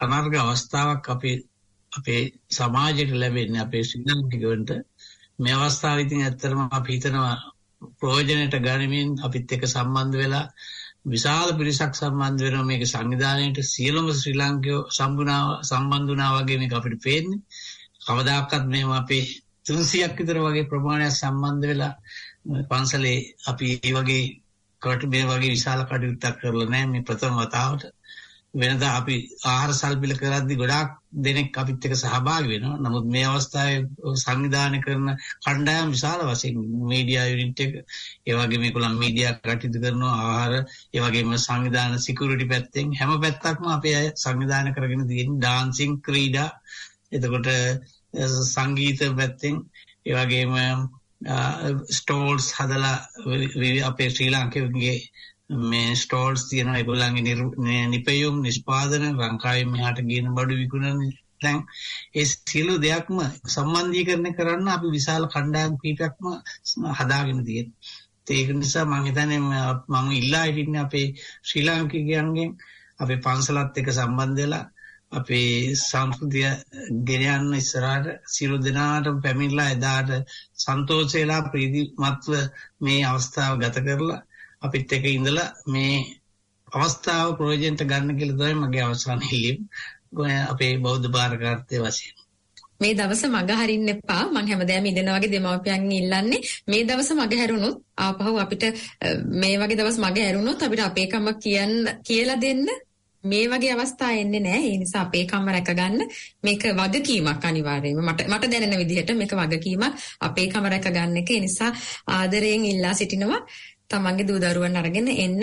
අනර්ග අවස්ථාවක් අපේ සමාජයට ලැබෙන්නේ අපේ ශ්‍රී ලාංකිකයන්ට. මේ අවස්ථාව ඉතින් ඇත්තටම අපි හිතනවා ප්‍රයෝජනයට ගනිමින් අපිත් එක්ක සම්බන්ධ වෙලා විශාල පිරිසක් සම්බන්ධ වෙනවා මේක සංවිධානයට. සියලුම ශ්‍රී ලාංකිකයෝ සම්බන්ධ වුණා වගේ මේක අපිට පේන්නේ. කවදාකවත් මේව අපේ 300ක් විතර වගේ ප්‍රමාණයක් සම්බන්ධ වෙලා පන්සලේ අපි මේ වගේ විශාල කටයුත්තක් කරලා නැහැ මේ ප්‍රථම වතාවට. වෙනදා අපි ආහාර සල්පිල කරද්දී ගොඩාක් දෙනෙක් අපිත් එක්ක සහභාගී වෙනවා. නමුත් මේ අවස්ථාවේ සංවිධානය කරන කණ්ඩායම් විශාල වශයෙන් මීඩියා යුනිට් එක, ඒ වගේම මේගොල්ලන් මීඩියා කටයුතු කරනවා, ආහාර, ඒ වගේම සංවිධාන සිකියුරිටි පැත්තෙන් හැම පැත්තක්ම අපේ අය සංවිධානය කරගෙන තියෙන ඩාන්සින්, ක්‍රීඩා, එතකොට සංගීත පැත්තෙන්, ඒ වගේම ස්ටෝල්ස් හදලා අපේ ශ්‍රී ලාංකිකයන්ගේ මේ ස්ටෝල්ස් තියෙනවා. ඒගොල්ලන්ගේ නිපැයුම් නිෂ්පාදන ලංකාවේ මෙහාට ගියන බඩු විකුණන දැන් ඒ සියලු දෙයක්ම සම්බන්ධීකරණය කරන්න අපි විශාල කණ්ඩායම් කීපයක්ම හදාගෙන තියෙනවා. ඒක නිසා මම හිතන්නේ මම ඉල්ලා හිටින්නේ අපේ ශ්‍රී ලාංකිකයන්ගෙන් අපේ පන්සලත් එක්ක සම්බන්ධ වෙලා අපේ සංස්කෘතිය ගෙන යන්න ඉස්සරහට සියලු දෙනාටම පැමිණලා එදාට සන්තෝෂේලා ප්‍රීතිමත්ව මේ අවස්ථාව ගත කරලා අපිත් එක්ක ඉඳලා මේ අවස්ථාව ප්‍රයෝජනට ගන්න කියලා තමයි මගේ අවසාන ඉල්ලීම අපේ බෞද්ධ භාරකාර්ථයේ වශයෙන්. මේ දවස මග හරින්න එපා. මම හැමදාම ඉඳනා වගේ දෙමාපියන් ඉල්ලන්නේ මේ දවස මග හැරුණොත් ආපහු අපිට මේ වගේ දවස් මග හැරුණොත් අපිට අපේකම කියලා දෙන්න මේ වගේ අවස්ථා එන්නේ නැහැ. ඒ නිසා අපේකම රැකගන්න මේක වගකීමක් අනිවාර්යයෙන්ම මට දැනෙන විදිහට මේක වගකීමක් අපේකම රැකගන්න එක. ඒ නිසා ආදරයෙන් ඉල්ලා සිටිනවා තමන්ගේ දූ දරුවන් අරගෙන එන්න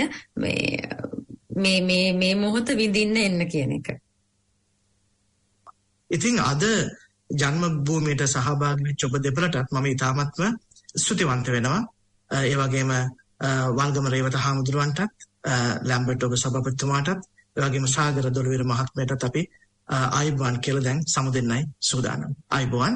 මේ මොහොත විඳින්න එන්න කියන එක. ඉතින් අද ජන්ම භූමියට සහභාගී වෙච්ච ඔබ දෙපළටත් මම ඉතාමත්ම ස්තුතිවන්ත වෙනවා. ඒ වගේම වල්ගම රේවත හාමුදුරුවන්ටත්, ලැම්බර්ට් ඔබ සභාපතිතුමාටත්, ඒ වගේම සාගර දොළවීර මහත්මයාටත් අපි ආයුබෝවන් කියලා දැන් සමුදෙන්නයි සූදානම්. ආයුබෝවන්.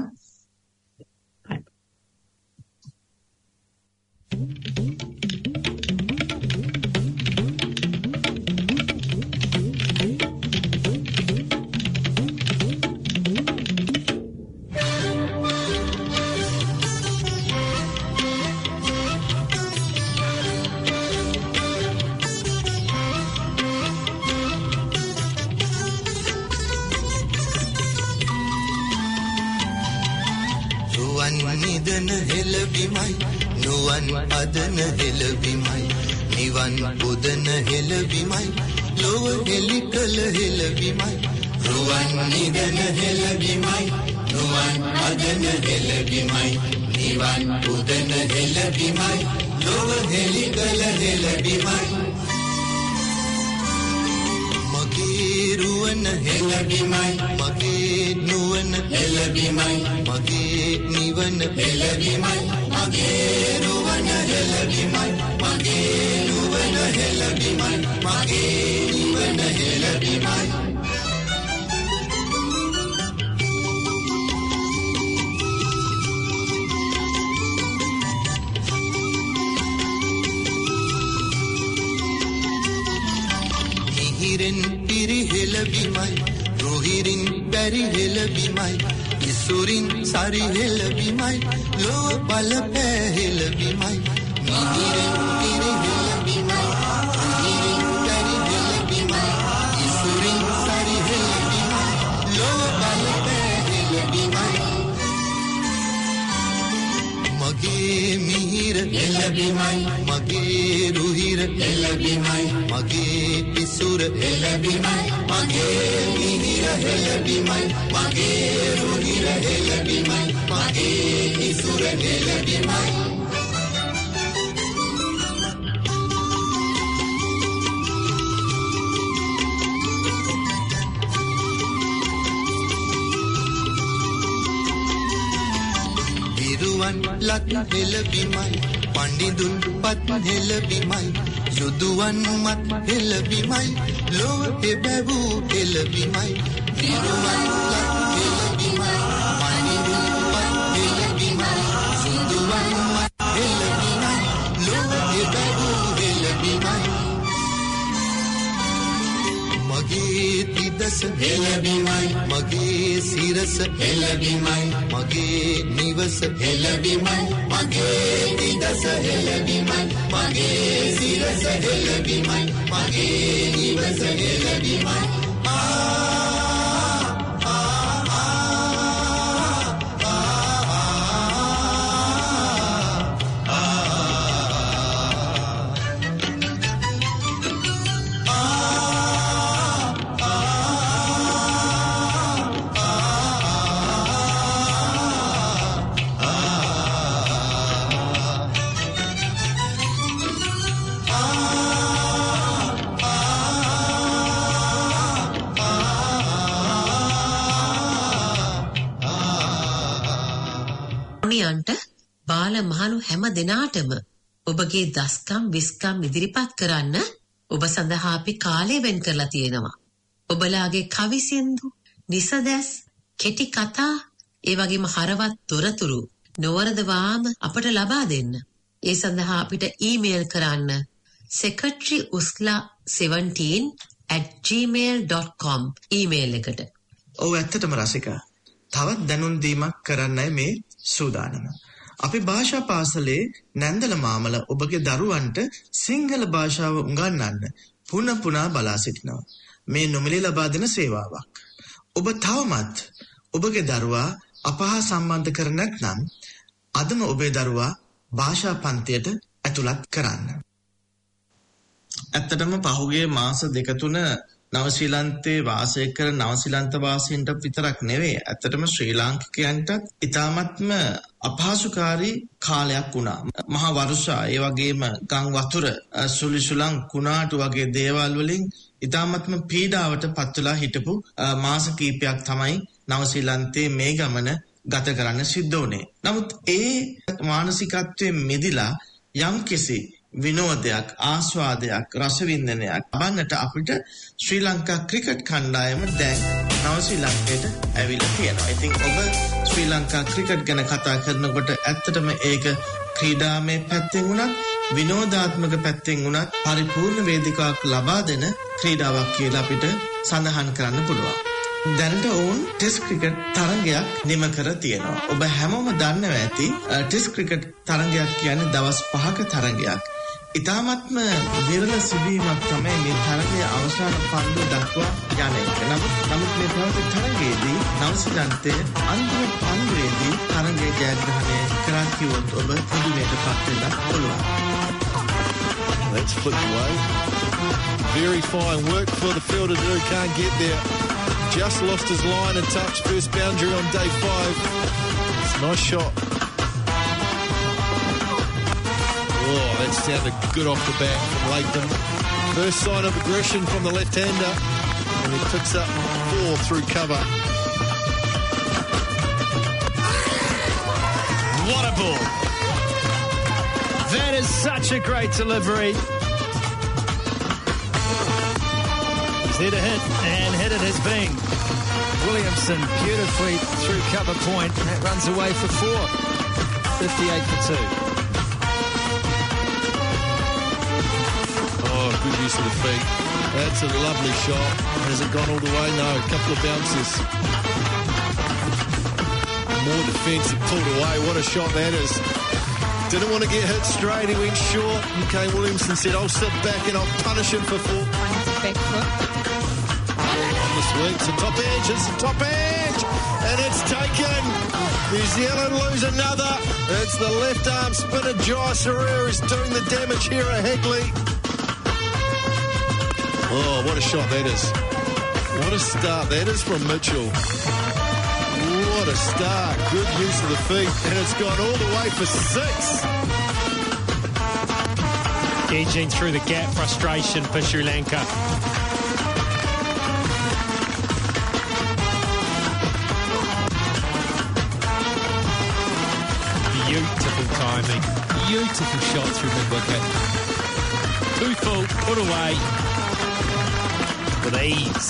නිදන හෙළබිමයි නුවන් අදන හෙළබිමයි නිවන් පුදන හෙළබිමයි ලොව හෙළි කළ හෙළබිමයි රුවන් නිදන හෙළබිමයි නුවන් අදන හෙළබිමයි නිවන් පුදන හෙළබිමයි ලොව හෙළි කළ හෙළබිමයි මගේ රුවන් හෙළබිමයි මගේ නුවණ හෙළබිමයි මගේ නිවන හෙළබිමයි මගේ රුවන් හෙළබිමයි මගේ නුවණ හෙළබිමයි මගේ නිවන හෙළබිමයි මිහිරෙන් පිරි හෙළබිමයි රුහිරින් බැරි හෙළබිමයි ඉසුරින් සරි හෙළබිමයි ලෝ බල පෑ හෙළබිමයි මිහිරෙන් පිරි හෙළබිමයි රුහිරින් බැරි හෙළබිමයි ඉසුරින් සරි හෙළබිමයි ලෝ බල පෑ හෙළබිමයි මගේ මිහිර හෙළබිමයි මගේ රුහිර හෙළබිමයි මගේ ඉසුර හෙළබිමයි මගේ මිහිර හෙළබිමයි මගේ රුහිර හෙළබිමයි මගේ ඉසුර හෙළබිමයි විරුවන් ලත් හෙළබිමයි පඬිදුන් පත් හෙළබිමයි යුදුවන් මත් හෙළබිමයි ලොව එබැවූ හෙළබිමයි විරුවන් ලත් හෙළබිමයි පඬිදුන් පත් හෙළබිමයි යුදුවන් මත් හෙළබිමයි ලොව එබැවූ හෙළබිමයි මගේ තිදස හෙළබිමයි සිරස හෙළවිමයි මගේ නිවස හෙළවිමයි මගේ නිදස හෙළවිමයි මගේ සිරස හෙළවිමයි මගේ නිවස හෙළවිමයි බාල මහලු හැම දිනාටම ඔබගේ දස්කම් විස්කම් ඉදිරිපත් කරන්න ඔබ සඳහා අපි කාලය වෙන් කරලා තියෙනවා. ඔබලාගේ කවි සින්දු, නිසදැස්, කෙටි කතා, ඒ වගේම හරවත් තොරතුරු නොවරදවාම අපට ලබා දෙන්න. ඒ සඳහා අපිට ඊමේල් කරන්න secretary17@gmail.com ඊමේල් එකට. ඔව් ඇත්තටම රසිකා. තවත් දැනුම් දීමක් කරන්නයි මේ සූදානම. අපි භාෂා පාසලේ නැන්දල මාමල ඔබගේ දරුවන්ට සිංහල භාෂාව උගන්වන්න පුන පුනා බලා සිටිනවා. මේ නොමිලේ ලබා දෙන සේවාවක්. ඔබ තවමත් ඔබගේ දරුවා අප හා සම්බන්ධ කර නැත්නම් අදම ඔබේ දරුවා භාෂා පන්තියට ඇතුළත් කරන්න. ඇත්තටම පහුගිය මාස දෙක තුන නවසීලන්තේ වාසය කර නවසීලන්ත වාසීන්ට විතරක් නෙවෙයි ඇත්තටම ශ්‍රී ලාංකිකයන්ටත් ඉතාමත්ම අපහසුකාරී කාලයක් වුණා. මහා වර්ෂා ඒ වගේම ගම් වතුර සුලිසුලං කුණාටු වගේ දේවල් වලින් ඉතාමත්ම පීඩාවට පත් වෙලා හිටපු මාස කිහිපයක් තමයි නවසීලන්තේ මේ ගමන ගත කරන්න සිද්ධ වුණේ. නමුත් ඒ මානසිකත්වයෙන් මිදිලා යම්කිසි විනෝදයක් ආස්වාදයක් රසවින්දනයක් ලබන්නට අපිට ශ්‍රී ලංකා ක්‍රිකට් කණ්ඩායම දැන් නවසීලන්තයට ඇවිල්ලා තියෙනවා. ඉතින් ඔබ ශ්‍රී ලංකා ක්‍රිකට් ගැන කතා කරනකොට ඇත්තටම ඒක ක්‍රීඩාමය පැත්තෙන් උනත් විනෝදාත්මක පැත්තෙන් උනත් පරිපූර්ණ වේදිකාවක් ලබා දෙන ක්‍රීඩාවක් කියලා අපිට සඳහන් කරන්න පුළුවන්. දැනට ඔවුන් ටෙස්ට් ක්‍රිකට් තරගයක් නිම කර තියෙනවා. ඔබ හැමෝම දන්නවා ඇති ටෙස්ට් ක්‍රිකට් තරගයක් කියන්නේ දවස් 5ක තරගයක්. ඉතාමත්ම විරල සිදුවීමක් තමයි මේ තරගයේ අවසාන පන්දු දක්වා යන එක. නමුත් මේ පැවති තරගයේදී නවසීලන්තයේ අන්තිම පන්දුවේදී තරගයේ ජයග්‍රහණය කරා කිව්වොත් ඔබ පුදුමයට පත් වෙන්න පුළුවන්. That's flipped away. Very fine work for the fielder to do. Can't get there. Just lost his line and touch. First boundary on day 5. It's a nice shot. Oh, that sounded good off the bat from Latham. First sign of aggression from the left-hander. And he picks up 4 through cover. What a ball. That is such a great delivery. He's there to hit, and hit it has been. Williamson beautifully through cover point. That runs away for 4. 58 for 2. Good use of the feet. That's a lovely shot. Has it gone all the way? No, a couple of bounces. More defence and pulled away. What a shot that is. Didn't want to get hit straight. He went short. And Kane Williamson said, I'll sit back and I'll punish him for 4. Back foot. On the swing. It's the top edge. It's the top edge. And it's taken. New Zealand lose another. It's the left arm spinner. Jai Sarir is doing the damage here at Hagley. Oh, what a shot that is. What a start that is from Mitchell. What a start. Good use of the feet. And it's gone all the way for 6. Edging through the gap. Frustration for Sri Lanka. Beautiful timing. Beautiful shot through mid-wicket. 2 full. Put away. With ease.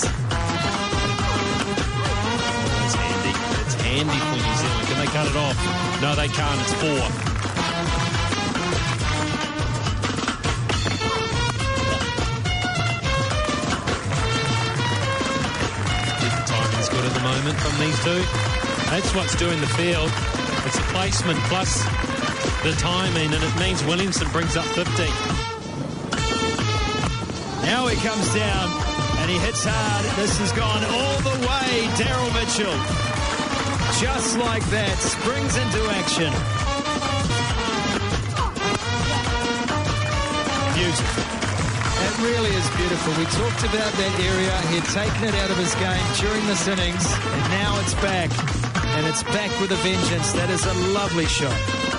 It's handy. It's handy for New Zealand. Can they cut it off? No, they can't. It's 4. Timing's good in the moment from these two. That's what's doing the field. It's the placement plus the timing, and it means Williamson brings up 50. Now he comes down and he hits hard. This has gone all the way. Daryl Mitchell, just like that, springs into action. Beautiful. It really is beautiful. We talked about that area. He'd taken it out of his game during this innings, and now it's back. And it's back with a vengeance. That is a lovely shot.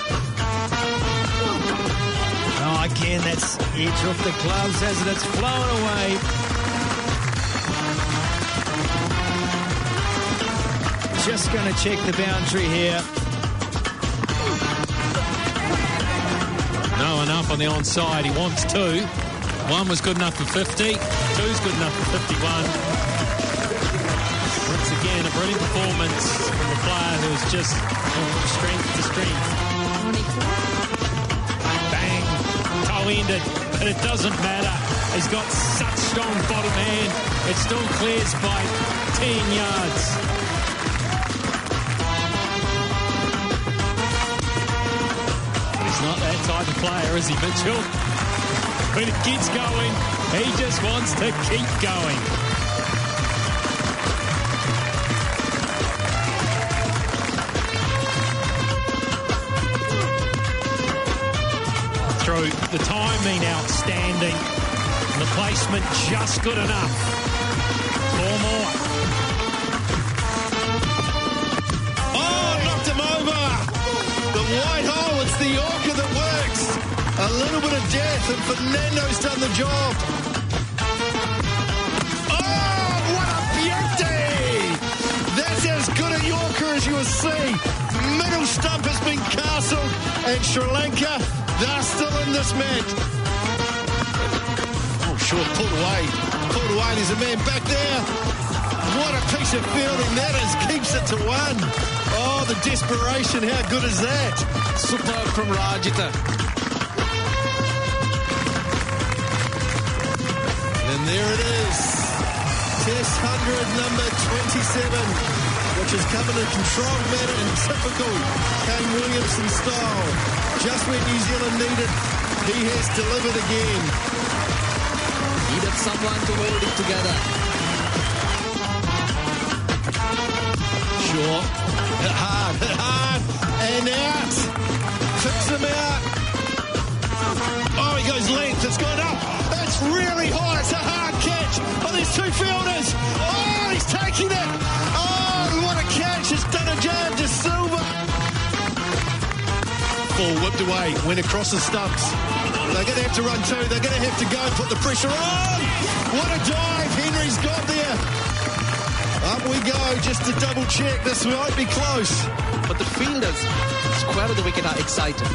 Oh, again, that's edge off the gloves as it's flown away. Just going to check the boundary here. No enough on the onside. He wants two. One was good enough for 50. Two's good enough for 51. Once again, a brilliant performance from a player who's just strength to strength. Bang. Toe ended. But it doesn't matter. He's got such strong bottom hand. It still clears by 10 yards. He's not that type of player, is he, Mitchell? When it gets going, he just wants to keep going. Through the timing outstanding, the placement just good enough. 4 more. Oh, knocked him over. The white hole, it's the Yorker that works. A little bit of death, and Fernando's done the job. Oh, what a beauty! That's as good a Yorker as you will see. Middle stump has been castled, and Sri Lanka, they're still in this match. Oh, short, pulled away. Pulled away, there's a man back there. What a piece of fielding that is, keeps it to 1. Oh, the desperation, how good is that? Superb from Rajitha. And there it is, Test 100 number 27, which has come in a controlled manner in typical Kane Williamson style. Just when New Zealand needed, he has delivered again. Needed someone to hold it together. Sure, hit hard, and out. Picks him out. Oh, he goes length, it's gone up. It's really high, it's a hard catch. Oh, there's 2 fielders. Oh, he's taking it. Oh, what a catch. It's done a job to Silva. Ball whipped away, went across the stumps. They're going to have to run 2. They're going to have to go and put the pressure on. What a dive Henry's got there. Up we go, just to double check. This might be close. But the fielders square of the wicket are excited.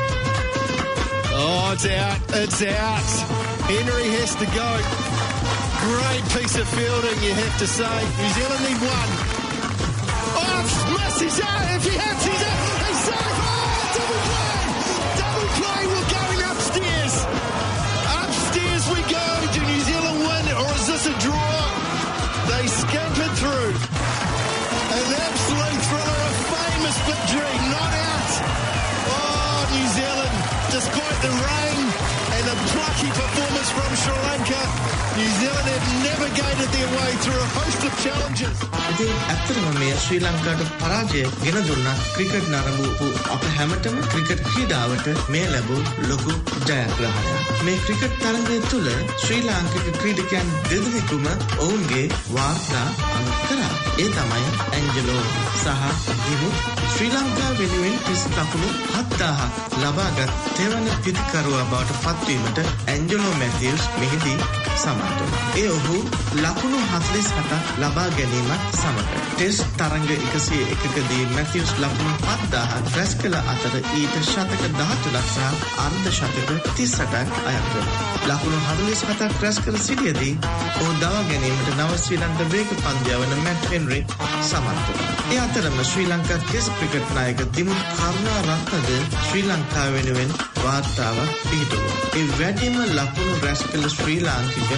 Oh, it's out. It's out. Henry has to go. Great piece of fielding, you have to say. New Zealand need 1. Oh, it's missed. He's out. If he hits, he's out. He's safe. Oh, double play. Double play. We're going upstairs. Upstairs we go. Do New Zealand win, or is this a draw? They scampered through. An absolute thriller, a famous victory. Not out. Oh, New Zealand, despite the rain and a plucky performance from Sri Lanka, New Zealand have navigated their way through a host of challenges. ඉතින් ඇත්තටම මේ ශ්‍රී ලංකාවට පරාජය ගෙන දුන්නා ක්‍රිකට් නරඹපු අප හැමතෙම ක්‍රිකට් ක්‍රීඩාවට මේ ලැබූ ලොකු ජයග්‍රහණයක්. මේ ක්‍රිකට් තරගය තුළ ශ්‍රී ලාංකික ක්‍රීඩකයන් දෙදෙනෙකුම ඔවුන්ගේ වාර්තා අනුත් කරා. ඒ තමයි ඇන්ජලෝ සහ දිමුත්. ශ්‍රී ලංකාව වෙනුවෙන් 30 ලකුණු 7000ක් ලබාගත් තෙවන පිතිකරුවා බවට පත්වීමට ඇන්ජලෝ මැතිව්ස් මෙහිදී සමත් වුණා. ඒ ඔහු ලකුණු 47ක් ලබා ගැනීමත් සමග ටෙස්ට් තරඟ 101කදී මැතිව්ස් ලකුණු 7000ක් රැස් කළ අතර ඊට ශතක 13ක් සහ අර්ධ ශතක 38ක් අයත් වුණා. ලකුණු 47ක් රැස් කර සිටියදී ඔහු දවා ගැනීමට නව ශ්‍රී ලංකා වේග පන්දියා වන මැට් හෙන්රි සමත් වුණා. ඒ අතරම ශ්‍රී ලංකා ටෙස්ට් ක්‍රිකට් නායක දිමුත් කරුණාරත්නද ශ්‍රී ලංකාව වෙනුවෙන් වාර්තාවක් පිහිටුවා. ඒ වැඩිම ලකුණු රැස් කළ ශ්‍රී ලාංකික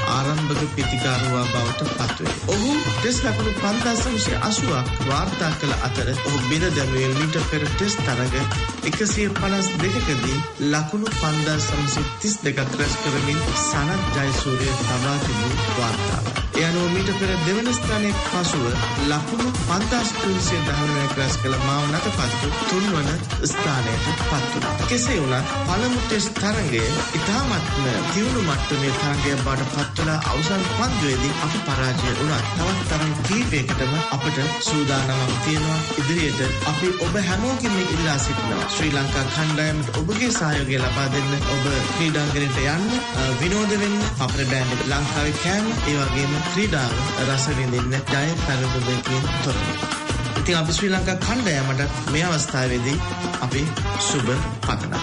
ආරම්භක පිතිකාරුවා බවට පත්වේ. ඔහු ටෙස්ට් ලකුණු 5980ක් වාර්තා කළ අතර ඔහු බිඳ දැමුවේ මීට පෙර ටෙස්ට් තරග 152කදී ලකුණු 5932ක් රැස් කරමින් සනත් ජයසූරිය තබා තිබූ වාර්තාවක්. ඒ අනුව මීට පෙර දෙවන ස්ථානයේ පසුව ලකුණු 5319ක් රැස් කළ මාව නටපත්තු තුන්වන ස්ථානයට පත් වුණා. කෙසේ වුණත් පළමු ටෙස්ට් තරගය ඉතාමත්ම දියුණු මට්ටමේ තරගයක් බවට පත් වුණා. අවසන් පන්දුවේදී අපි පරාජය වුණා. තවත් තරග කිහිපයකටම අපට සූදානමක් තියෙනවා. ඉදිරියට අපි ඔබ හැමෝගෙම ඉල්ලා සිටිනවා ශ්‍රී ලංකා කණ්ඩායමට ඔබගේ සහයෝගය ලබා දෙන්න. ඔබ ක්‍රීඩාංගණයට යන්න, විනෝද වෙන්න, අපේ බෑන්ඩ් එක ලංකාවේ කෑම, ඒ වගේම ක්‍රීඩාව රස විඳින්න ජය පෙරමුදකින් තොරව. ඉතින් අපි ශ්‍රී ලංකා කණ්ඩායමට මේ අවස්ථාවේදී අපි සුබ පතනවා.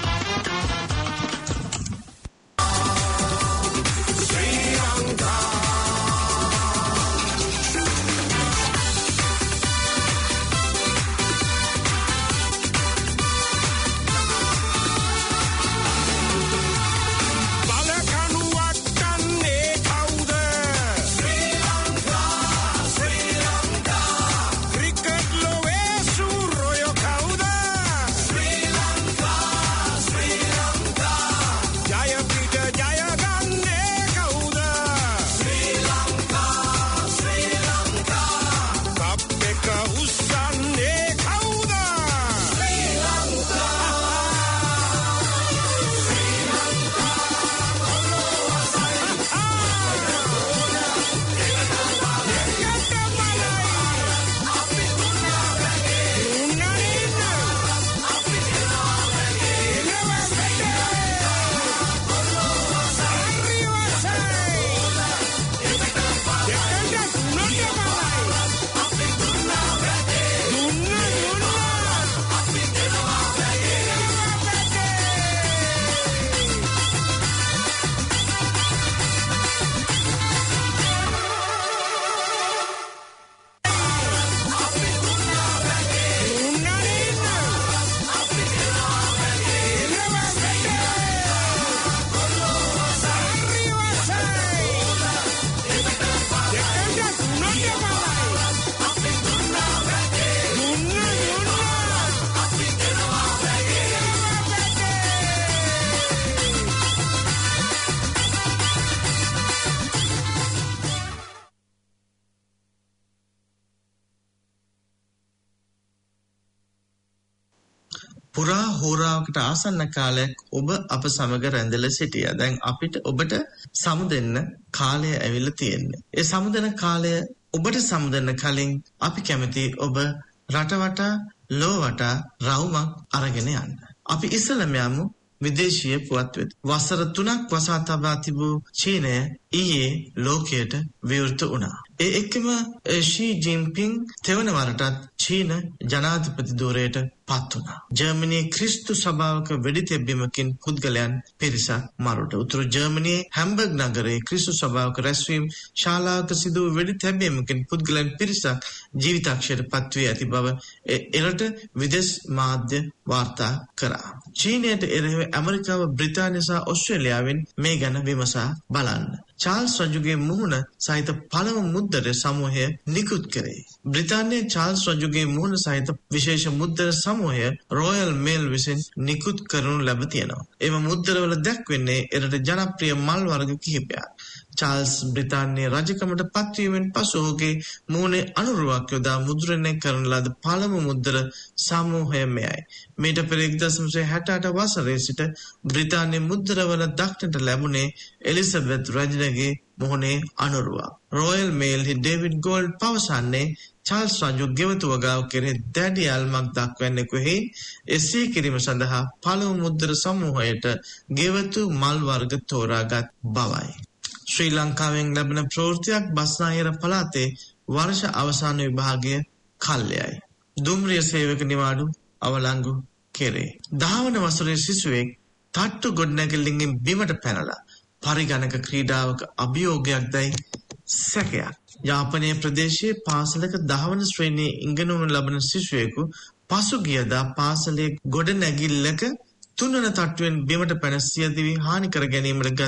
පුරා හෝරාවකට ආසන්න කාලයක් ඔබ අප සමග රැඳලා සිටියා. දැන් අපිට ඔබට සමුදෙන්න කාලය ඇවිල්ලා තියෙන්නේ. ඒ සමුදෙන කාලය ඔබට සමුදෙන්න කලින් අපි කැමති ඔබ රටවටා ලෝවටා රවුමක් අරගෙන යන්න. අපි ඉස්සෙල්ලම යමු විදේශීය පුවත් වෙත. වසර 3ක් වසා තබා තිබූ චීනය ඊයේ ලෝකයට විවෘත වුණා. ඒ එක්කම ෂී ජින්පින් තෙවන වරටත් චීන ජනාධිපති ධූරයට පත් වුණා. ජර්මනියේ ක්‍රිස්තු සභාවක වෙඩි තැබීමකින් පුද්ගලයන් පිරිසක් මරුට. උතුරු ජර්මනියේ හැම්බර්ග් නගරයේ ක්‍රිස්තු සභාවක රැස්වීම ශාලාවක සිදු වූ වෙඩි තැබීමකින් පුද්ගලයන් පිරිසක් ජීවිතක්ෂයට පත් වී ඇති බව එරට විදේශ මාධ්‍ය වාර්තා කරා. චීනයට එරෙහිව ඇමරිකාව, බ්‍රිතාන්‍ය සහ ඕස්ට්‍රේලියාවෙන් මේ ගැන විමසා බලන්න. චාල්ස් රජුගේ මුහුණ සහිත පළමු මුද්දර සමූහය නිකුත් කරේ. බ්‍රිතාන්‍යයේ චාල්ස් රජුගේ මුහුණ සහිත විශේෂ මුද්දර සමූහය රොයල් මේල් විසින් නිකුත් කරනු ලැබ තියෙනවා. එම මුද්දරවල දැක්වෙන්නේ එරට ජනප්‍රිය මල් වර්ග කිහිපයක්. චාල්ස් බ්‍රිතාන්‍යයේ රජකමට පත්වීමෙන් පසු ඔහුගේ මුහුණේ අනුරුවක් යොදා මුද්‍රණය කරන ලද පළමු මුද්දර සමූහය මෙයයි. මීට පෙර 1968 වසරේ සිට බ්‍රිතාන්‍ය මුද්දරවල දක්නට ලැබුණේ එලිසබෙත් රජුගේ මුහුණේ අනුරුවක්. රොයල් මේල්හි ඩේවිඩ් ගෝල්ඩ් පවසන්නේ චාල්ස් රජු ගෙවතු වගාව කෙරෙහි දැඩි ඇල්මක් දක්වන්නෙකුෙහි එසේ කිරීම සඳහා පළමු මුද්දර සමූහයට ගෙවතු මල් වර්ග තෝරාගත් බවයි. ශ්‍රී ලංකාවෙන් ලැබෙන ප්‍රවෘත්තියක් බස්නාහිර පළාතේ වර්ෂ අවසාන විභාගය කල්යයි. දුම්රිය සේවක නිවාඩු අවලංගු කෙරේ. 10 වන වසරේ සිසුවෙක් තට්ටු ගොඩනැගිල්ලෙන් බිමට පැනලා පරිගණක ක්‍රීඩාවක අභියෝගයක් දැයි සැකයක්. යාපනයේ ප්‍රදේශයේ පාසලක 10 වන ශ්‍රේණියේ ඉගෙනුම ලබන සිසුවෙකු පසුගියදා පාසලේ ගොඩනැගිල්ලක 3 වන තට්ටුවෙන් බිමට පැන සියදිවි හානි කර ගැනීමට ගත්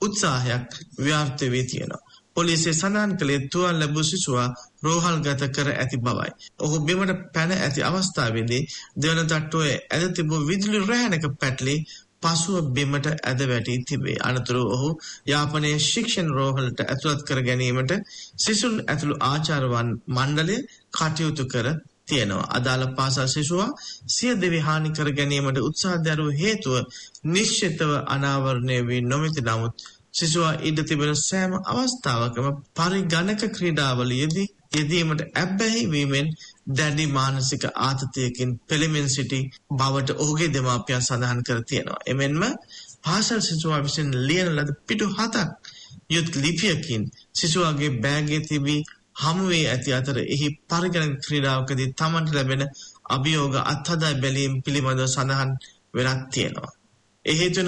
උත්සාහයක් ව්‍යාර්ථ වී තියෙනවා. පොලිසිය සඳහන් කළේ තුවාල ලැබූ සිසුවා රෝහල්ගත කර ඇති බවයි. ඔහු බිමට පැන ඇති අවස්ථාවේදී දෙවන තට්ටුවේ ඇද තිබූ විදුලි රැහැනක පැටලී පසුව බිමට ඇද වැටී තිබේ. අනතුරුව ඔහු යාපනයේ ශික්ෂණ රෝහලට ඇතුළත් කර ගැනීමට සිසුන් ඇතුළු ආචාර්යවන් මණ්ඩලය කටයුතු කර තියෙනවා. අදාළ පාසල් සිසුවා සිය දෙවි හානි කර ගැනීමට උත්සාහ දැරූ හේතුව නිශ්චිතව අනාවරණය වී නොමැති නමුත් සිසුවා ඉඩ තිබෙන සෑම අවස්ථාවකම පරිගණක ක්‍රීඩාවලියේදී යෙදීමට ඇබ්බැහි වීමෙන් දැඩි මානසික ආතතියකින් පෙළෙමින් සිටි බවට ඔහුගේ දෙමාපියන් සඳහන් කර තියෙනවා. එමෙන්ම පාසල් සිසුවා විසින් ලියන ලද පිටු 7ක් යුත් ලිපියකින් සිසුවාගේ බෑගයේ තිබී හමු වී ඇති අතර එහි පරිගණක ක්‍රීඩාවකදී තමන්ට ලැබෙන අභියෝග අත්හදා බැලීම් පිළිබඳව සඳහන් වෙනත් තියෙනවා. ඒ හේතුවෙන්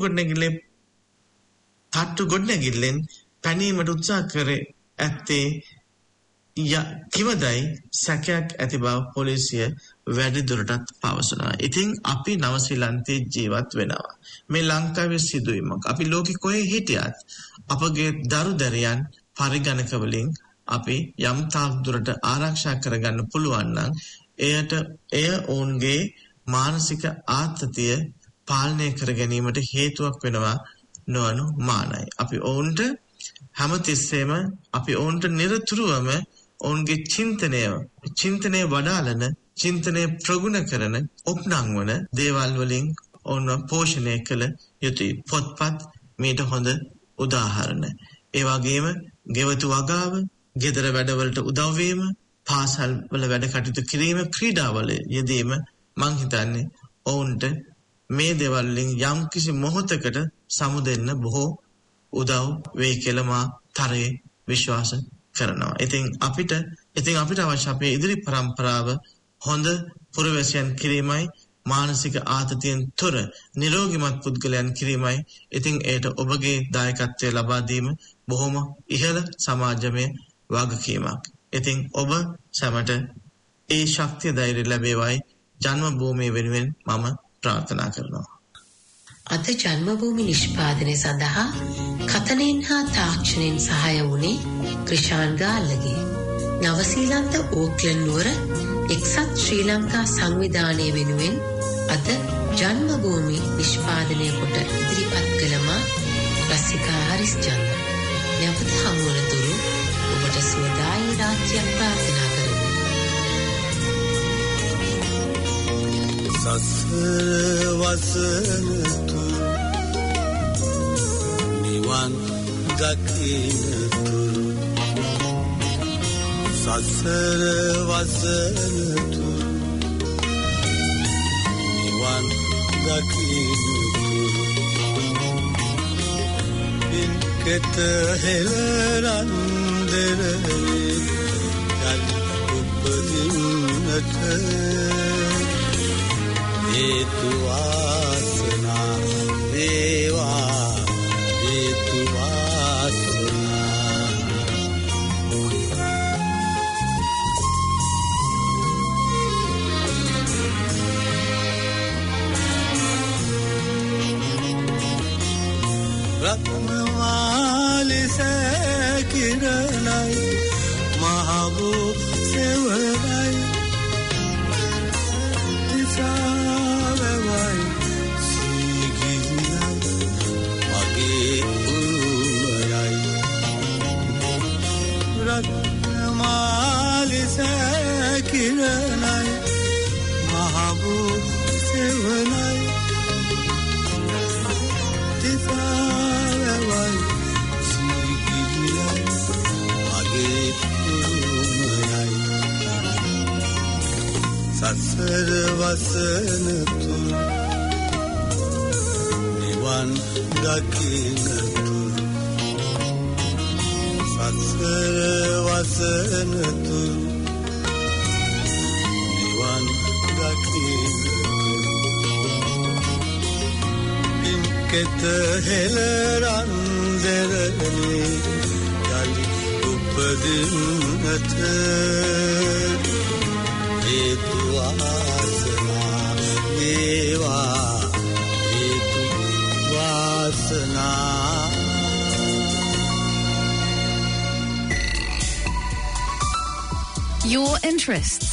තට්ටු ගොඩනැගිල්ලෙන් පැනීමට උත්සාහ කර ඇත්තේ කිවදයි සැකයක් ඇති බව පොලිසිය වැඩිදුරටත් පවසනවා. ඉතින් අපි නවසීලන්තයේ ජීවත් වෙනවා. මේ ලංකාවේ සිදුවීමක්. අපි ලෝකෙ කොහේ හිටියත් අපගේ දරුදැරියන් පරිගණක වලින් අපි යම් තාක් දුරට ආරක්ෂා කරගන්න පුළුවන් නම් එය ඔවුන්ගේ මානසික ආතතිය පාලනය කර ගැනීමට හේතුවක් වෙනවා නොඅනුමානයි. අපි හැමතිස්සෙම අපි ඔවුන්ට නිරතුරුවම ඔවුන්ගේ චින්තනය වඩාලන චින්තනය ප්‍රගුණ කරන ඔප්නංවන දේවල් වලින් ඔවුන්ව පෝෂණය කළ යුතුයි. පොත්පත් මීට හොඳ උදාහරණ. ඒ වගේම ගෙවතු වගාව, ගෙදර වැඩවලට උදව් වීම, පාසල් වල වැඩ කටයුතු කිරීම, ක්‍රීඩාවල යෙදීම මං හිතන්නේ ඔවුන්ට මේ දේවල් වලින් යම්කිසි මොහොතකට සමුදෙන්න බොහෝ උදව් වෙයි කියලා මා තරයේ විශ්වාස කරනවා. ඉතින් අපිට අවශ්‍ය අපේ ඉදිරි પરම්පරාව හොඳ පුරවැසියන් කිරීමයි, මානසික ආතතියෙන් තොර නිරෝගීමත් පුද්ගලයන් කිරීමයි. ඉතින් ඒට ඔබගේ දායකත්වය ලබා දීම බොහොම ඉහළ සමාජමය වගකීමක්. ඉතින් ඔබ සැමට ඒ ශක්තිය ධෛර්යය ලැබේවයි ජන්ම භූමිය වෙනුවෙන් මම ප්‍රාර්ථනා කරනවා. අද ජන්මභූමි නිෂ්පාදනය සඳහා කතනෙන් හා තාක්ෂණයෙන් සහාය වුණේ ක්‍රිෂාන් ගාල්ලගේ. නවසීලන්ත ඕක්ලන්ඩ් නුවර එක්සත් ශ්‍රී ලංකා සංවිධානය වෙනුවෙන් අද ජන්මභූමි නිෂ්පාදනය කොට ඉදිරිපත් කළමා රසිකා හරිස්චන්ද්‍ර. නැවත හමුවනතුරු ඔබට සුවදායී රාත්‍රියක් ප්‍රාර්ථනා කරමි. සසර වසනතු නිවන් දකින්නතු සසර වසනතු නිවන් දකින්නතු පින්කෙත හෙළරන් දෙරේ යල් උපදින්නට हेतु वासना देवा हेतु वासना रत्नमाली से किरणai महाबू सेवनाई किरणai महाबूब सेवनाई तिसावai सिगिलाई आगे पुरुमai ससर वसन तु निवन दकिन तु ससर वसन तु පින්කෙත හෙළරන් දෙරේ යලි උපදින්නට හේතු වාසනා වේවා හේතු වාසනා your interests.